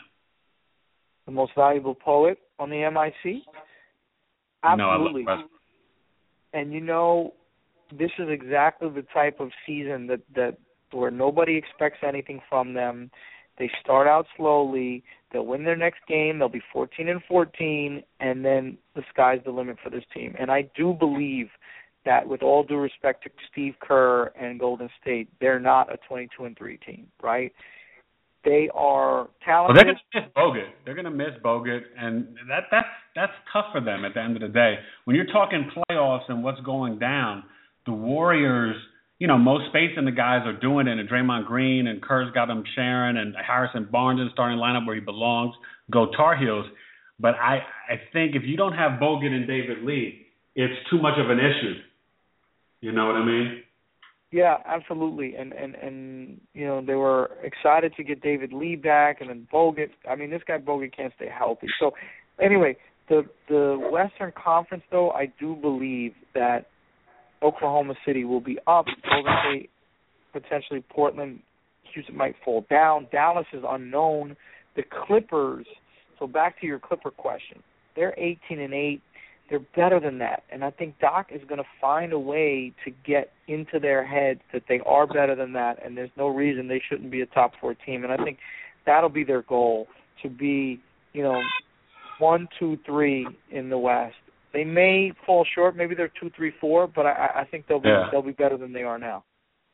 The most valuable poet on the M I C? Absolutely. No, I love Westbrook. And, you know, this is exactly the type of season that, that where nobody expects anything from them. They start out slowly. They'll win their next game. They'll be fourteen and fourteen, and then the sky's the limit for this team. And I do believe that, with all due respect to Steve Kerr and Golden State, they're not a twenty-two and three team, right? They are talented. Well, they're going to miss Bogut. They're going to miss Bogut, and that that's that's tough for them at the end of the day. When you're talking playoffs and what's going down, the Warriors. You know, most Spates and the guys are doing it, and Draymond Green and Kerr's got them sharing, and Harrison Barnes in the starting lineup where he belongs. Go Tar Heels. But I, I think if you don't have Bogut and David Lee, it's too much of an issue. You know what I mean? Yeah, absolutely. And, and, and you know, they were excited to get David Lee back, and then Bogut. I mean, this guy Bogut can't stay healthy. So, anyway, the the Western Conference, though, I do believe that Oklahoma City will be up. Golden State, potentially Portland, Houston might fall down. Dallas is unknown. The Clippers, so back to your Clipper question, they're eighteen and eight. They're better than that. And I think Doc is going to find a way to get into their heads that they are better than that, and there's no reason they shouldn't be a top four team. And I think that'll be their goal, to be, you know, one, two, three in the West. They may fall short. Maybe they're two, three, four, but I, I think they'll be yeah. they'll be better than they are now.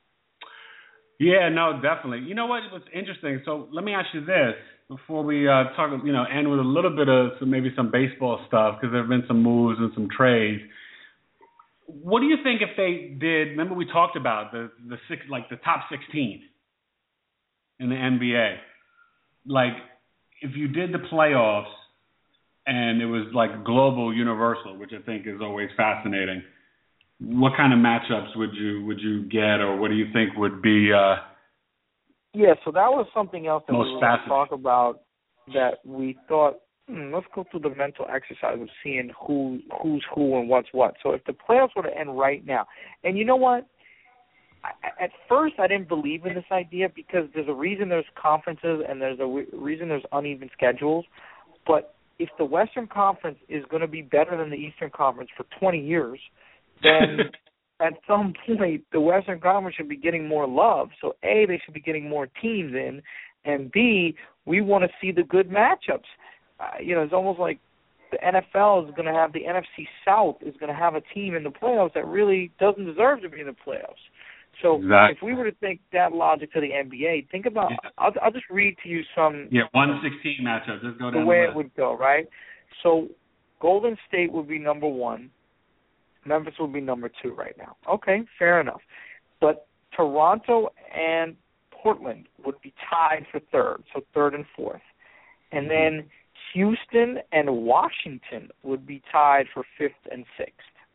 Yeah, no, definitely. You know what? It was interesting. So let me ask you this before we uh, talk. You know, end with a little bit of some, maybe some baseball stuff, because there have been some moves and some trades. What do you think if they did? Remember we talked about the the six, like the top sixteen in the N B A. Like if you did the playoffs. And it was like global, universal, which I think is always fascinating. What kind of matchups would you would you get, or what do you think would be? Uh, yeah, so that was something else that we were going to talk about. That we thought, hmm, let's go through the mental exercise of seeing who who's who and what's what. So if the playoffs were to end right now, and you know what? I, at first, I didn't believe in this idea because there's a reason there's conferences and there's a w- reason there's uneven schedules, but if the Western Conference is going to be better than the Eastern Conference for twenty years, then at some point the Western Conference should be getting more love. So, A, they should be getting more teams in, and B, we want to see the good matchups. Uh, you know, it's almost like the N F L is going to have the N F C South is going to have a team in the playoffs that really doesn't deserve to be in the playoffs. So exactly. If we were to take that logic to the N B A, think about yeah. – I'll, I'll just read to you some – Yeah, one sixteen matchup. Just go down the way it would go, right? So Golden State would be number one. Memphis would be number two right now. Okay, fair enough. But Toronto and Portland would be tied for third, so third and fourth. And then Houston and Washington would be tied for fifth and sixth.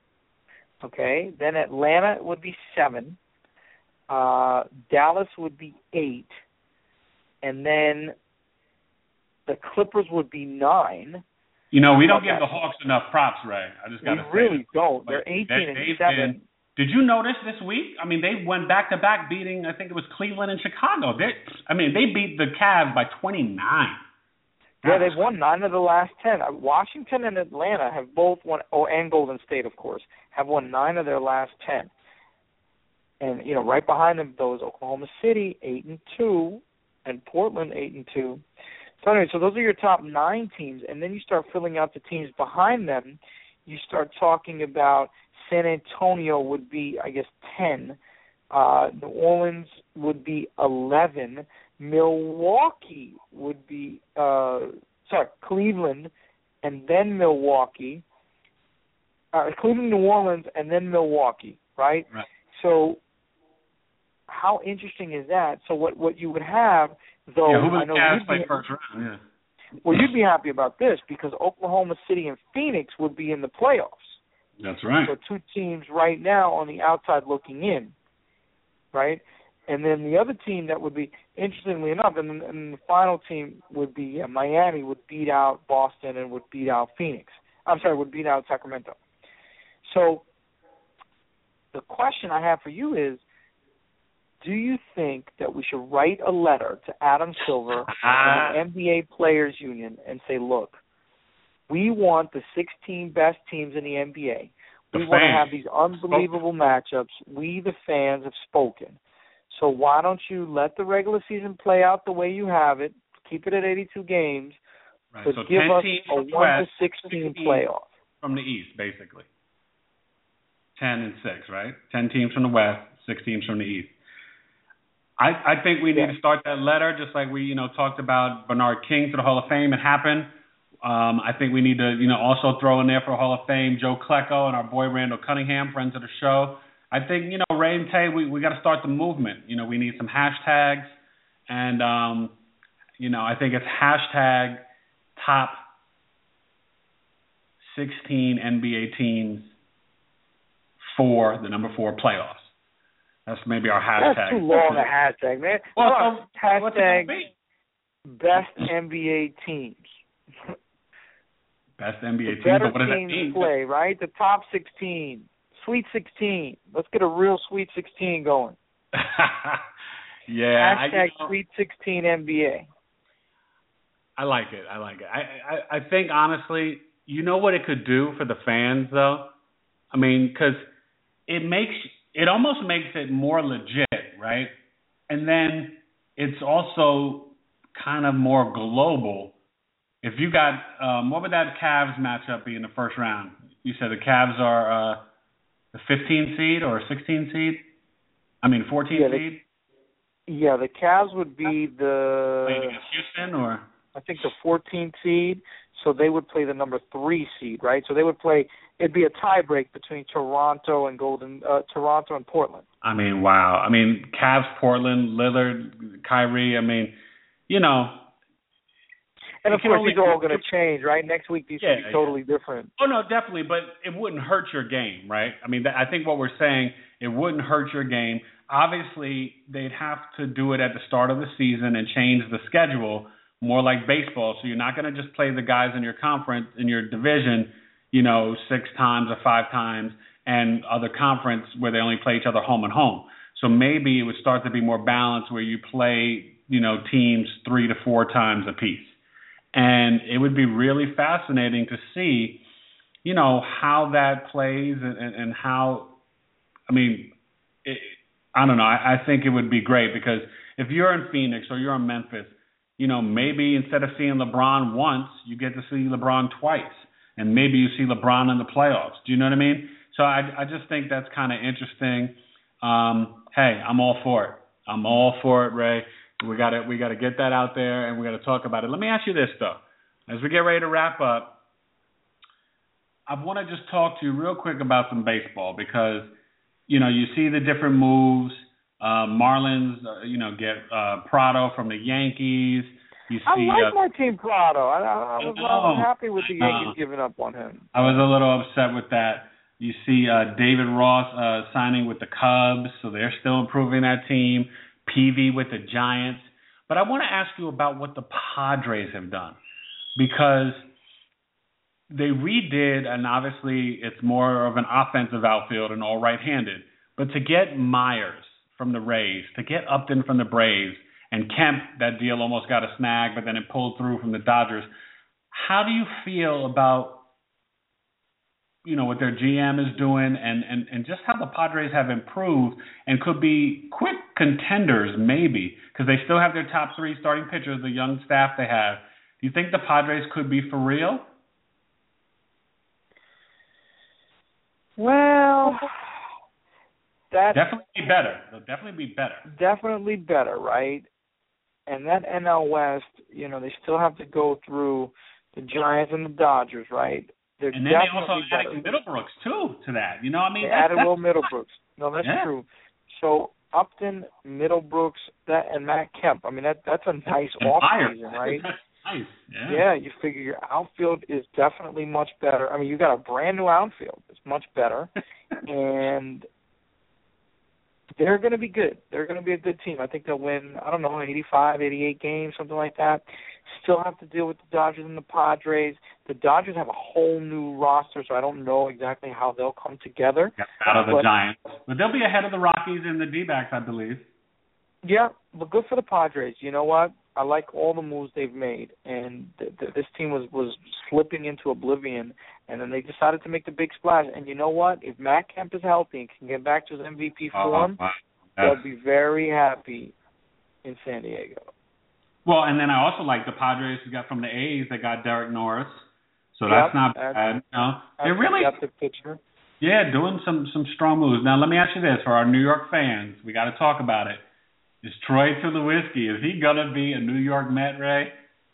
Okay, then Atlanta would be seven. Uh, Dallas would be eight, and then the Clippers would be nine. You know, we don't give the Hawks enough props, Ray. I just got to say, we really don't. They're eighteen and seven. Did you notice this week? I mean, they went back to back beating, I think it was Cleveland and Chicago. They, I mean, they beat the Cavs by twenty-nine. Yeah, they've won nine of the last ten. Washington and Atlanta have both won, oh, and Golden State, of course, have won nine of their last ten. And, you know, right behind them, those Oklahoma City, eight and two, and Portland, eight and two. So anyway, so those are your top nine teams, and then you start filling out the teams behind them. You start talking about San Antonio would be, I guess, ten. Uh, New Orleans would be eleven. Milwaukee would be, uh, sorry, Cleveland, and then Milwaukee. Uh, Cleveland, New Orleans, and then Milwaukee, right? Right. So how interesting is that? So what, what you would have, though, yeah, who I was know Cavs you'd play be, first round? Yeah. well, you'd be happy about this because Oklahoma City and Phoenix would be in the playoffs. That's right. So two teams right now on the outside looking in, right? And then the other team that would be, interestingly enough, and, then, and the final team would be uh, Miami would beat out Boston and would beat out Phoenix. I'm sorry, would beat out Sacramento. So the question I have for you is, do you think that we should write a letter to Adam Silver and the N B A Players Union and say, look, we want the sixteen best teams in the N B A. We The want to fans. have these unbelievable matchups. We, the fans, have spoken. So why don't you let the regular season play out the way you have it, keep it at eighty-two games, Right. but So give ten us teams a from the one West, to sixteen playoff. from the East, basically. Ten and six, right? Ten teams from the West, six teams from the East. I, I think we need Yeah. to start that letter, just like we, you know, talked about Bernard King to the Hall of Fame. It happened. Um, I think we need to, you know, also throw in there for Hall of Fame Joe Klecko and our boy Randall Cunningham, friends of the show. I think, you know, Ray and Tay, we, we got to start the movement. You know, we need some hashtags. And, um, you know, I think it's hashtag top sixteen N B A teams for the number four playoffs. That's maybe our hashtag. That's too long a hashtag, man. Well, Come on, so what's it hashtag gonna be? best N B A teams. Best N B A The team, better but what does that teams mean? play, right? The top sixteen, Sweet sixteen. Let's get a real Sweet sixteen going. yeah. I, Hashtag you know, Sweet sixteen N B A. I like it. I like it. I, I, I think, honestly, you know what it could do for the fans, though? I mean, because it makes it almost makes it more legit, right? And then it's also kind of more global. If you got, um, what would that Cavs matchup be in the first round? You said the Cavs are uh, the fifteen seed or sixteen seed? I mean, fourteen Yeah, the- seed? Yeah, the Cavs would be the, Playing against Houston or? I think, the fourteenth seed, so they would play the number three seed, right? So they would play, it'd be a tiebreak between Toronto and Golden, uh, Toronto and Portland. I mean, wow. I mean, Cavs, Portland, Lillard, Kyrie. I mean, you know. And it of can course, only- these are all going to change, right? Next week, these Yeah, will be totally different. Oh, no, definitely. But it wouldn't hurt your game, right? I mean, th- I think what we're saying, it wouldn't hurt your game. Obviously, they'd have to do it at the start of the season and change the schedule more like baseball. So you're not going to just play the guys in your conference, in your division, you know, six times or five times, and other conference where they only play each other home and home. So maybe it would start to be more balanced where you play, you know, teams three to four times apiece. And it would be really fascinating to see, you know, how that plays and, and, and how, I mean, it, I don't know. I, I think it would be great because if you're in Phoenix or you're in Memphis, you know, maybe instead of seeing LeBron once, you get to see LeBron twice. And maybe you see LeBron in the playoffs. Do you know what I mean? So I, I just think that's kind of interesting. Um, hey, I'm all for it. I'm all for it, Ray. We got to we got to get that out there, and we got to talk about it. Let me ask you this, though. As we get ready to wrap up, I want to just talk to you real quick about some baseball because, you know, you see the different moves. Uh, Marlins, uh, you know, get uh, Prado from the Yankees. You see, I like uh, Martin Prado. I, I, I was, I was Oh, happy with the I Yankees know. giving up on him. I was a little upset with that. You see uh, David Ross uh, signing with the Cubs, so they're still improving that team. Peavy with the Giants. But I want to ask you about what the Padres have done because they redid, and obviously it's more of an offensive outfield and all right-handed. But to get Myers from the Rays, to get Upton from the Braves, and Kemp, that deal almost got a snag, but then it pulled through from the Dodgers. How do you feel about, you know, what their G M is doing and, and, and just how the Padres have improved and could be quick contenders maybe, because they still have their top three starting pitchers, the young staff they have. Do you think the Padres could be for real? Well, that's definitely be better. They'll definitely be better. Definitely better, right? And that N L West, you know, they still have to go through the Giants and the Dodgers, right? They're and then they also added Middlebrooks, too, to that. You know what I mean? They that's, added that's, Will Middlebrooks. No, that's yeah. true. So Upton, Middlebrooks, that and Matt Kemp. I mean, that that's a nice offseason, right? That's nice. Yeah. Yeah, you figure your outfield is definitely much better. I mean, you got a brand new outfield. It's much better. And they're going to be good. They're going to be a good team. I think they'll win, I don't know, eighty-five, eighty-eight games, something like that. Still have to deal with the Dodgers and the Padres. The Dodgers have a whole new roster, so I don't know exactly how they'll come together. Yeah, out of the but, Giants. But they'll be ahead of the Rockies and the D-backs, I believe. Yeah, but good for the Padres. You know what? I like all the moves they've made, and th- th- this team was, was slipping into oblivion, and then they decided to make the big splash. And you know what? If Matt Kemp is healthy and can get back to his M V P form, uh, uh, they'll be very happy in San Diego. Well, and then I also like the Padres who got from the A's. They got Derek Norris, so yep, that's not that's, bad. You know, they're really pitcher. Yeah, doing some some strong moves. Now, let me ask you this: for our New York fans, we got to talk about it. Is Troy Tulowitzki, is he going to be a New York Met, Ray?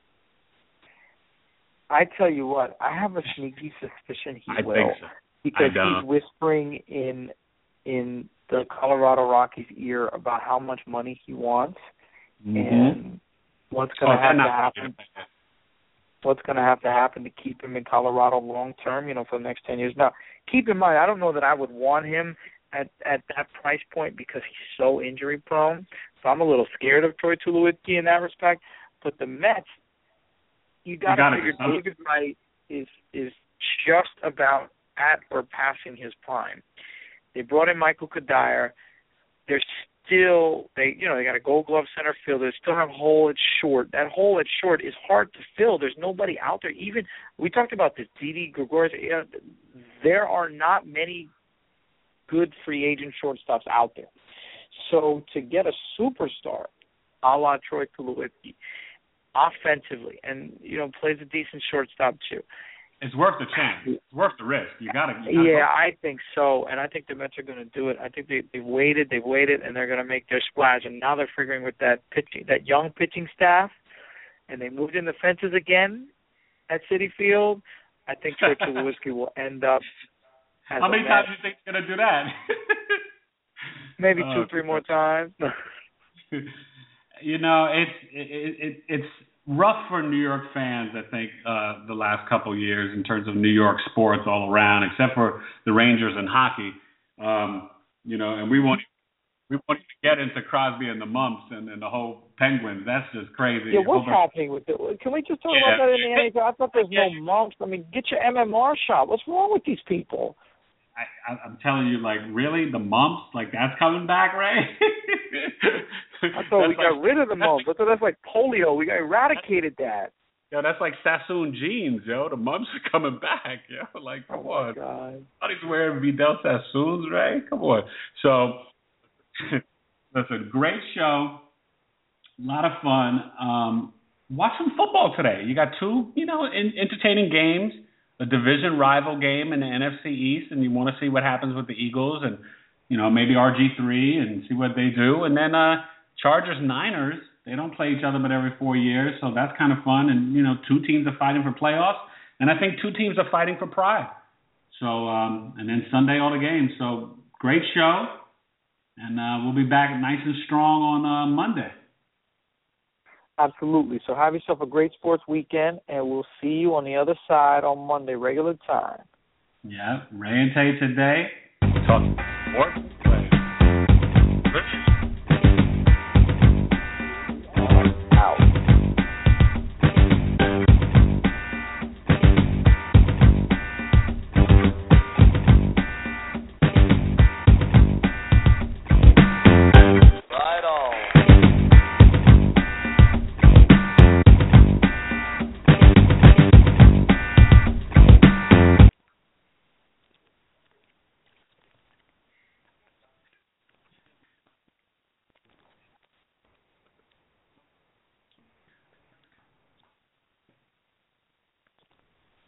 I tell you what, I have a sneaky suspicion he I will. Think so. Because he's whispering in in the Colorado Rockies' ear about how much money he wants mm-hmm. and what's going to oh, have to happen. What's going to have to happen to keep him in Colorado long term, you know, for the next ten years. Now, keep in mind, I don't know that I would want him at at that price point because he's so injury prone. So I'm a little scared of Troy Tulowitzki in that respect. But the Mets, you got to figure David Wright is is just about at or passing his prime. They brought in Michael Kadire. They're still they you know they got a Gold Glove center fielder. They still have a hole at short. That hole at short is hard to fill. There's nobody out there. Even we talked about this. Didi Gregorius. You know, there are not many good free agent shortstops out there. So to get a superstar, a la Troy Tulowitzki, offensively, and you know plays a decent shortstop too, it's worth the chance. It's worth the risk. You got to. Yeah, I think so, and I think the Mets are going to do it. I think they they've waited, they've waited, and they're going to make their splash. And now they're figuring with that pitching, that young pitching staff, and they moved in the fences again at Citi Field. I think Troy Tulowitzki will end up. How many times do you think he's going to do that? Maybe two, uh, three more times. You know, it's it, it, it's rough for New York fans, I think, uh, the last couple of years in terms of New York sports all around, except for the Rangers and hockey. Um, you know, and we won't we won't even get into Crosby and the Mumps and, and the whole Penguins. That's just crazy. Yeah, what's happening with it? Can we just talk yeah. about that in the N H L? I thought there's no mumps. I mean, get your M M R shot. What's wrong with these people? I, I'm telling you, like, really, the mumps, like, that's coming back, Ray? I thought we like, got rid of the mumps. I thought that's like polio. We eradicated that. Yo, that's like Sassoon jeans, yo. The mumps are coming back, yo. Like, come oh on. God. Nobody's wearing Vidal Sassoons, Ray. Come on. So, listen, great show. A lot of fun. Um, watch some football today. You got two, you know, in, entertaining games. A division rival game in the N F C East, and you want to see what happens with the Eagles and, you know, maybe R G three and see what they do. And then uh, Chargers-Niners, they don't play each other but every four years, so that's kind of fun. And, you know, two teams are fighting for playoffs, and I think two teams are fighting for pride. So, um, and then Sunday, all the games. So, great show, and uh, we'll be back nice and strong on uh, Monday. Absolutely. So have yourself a great sports weekend, and we'll see you on the other side on Monday, regular time. Yeah, Ray and Tay today. Talk more.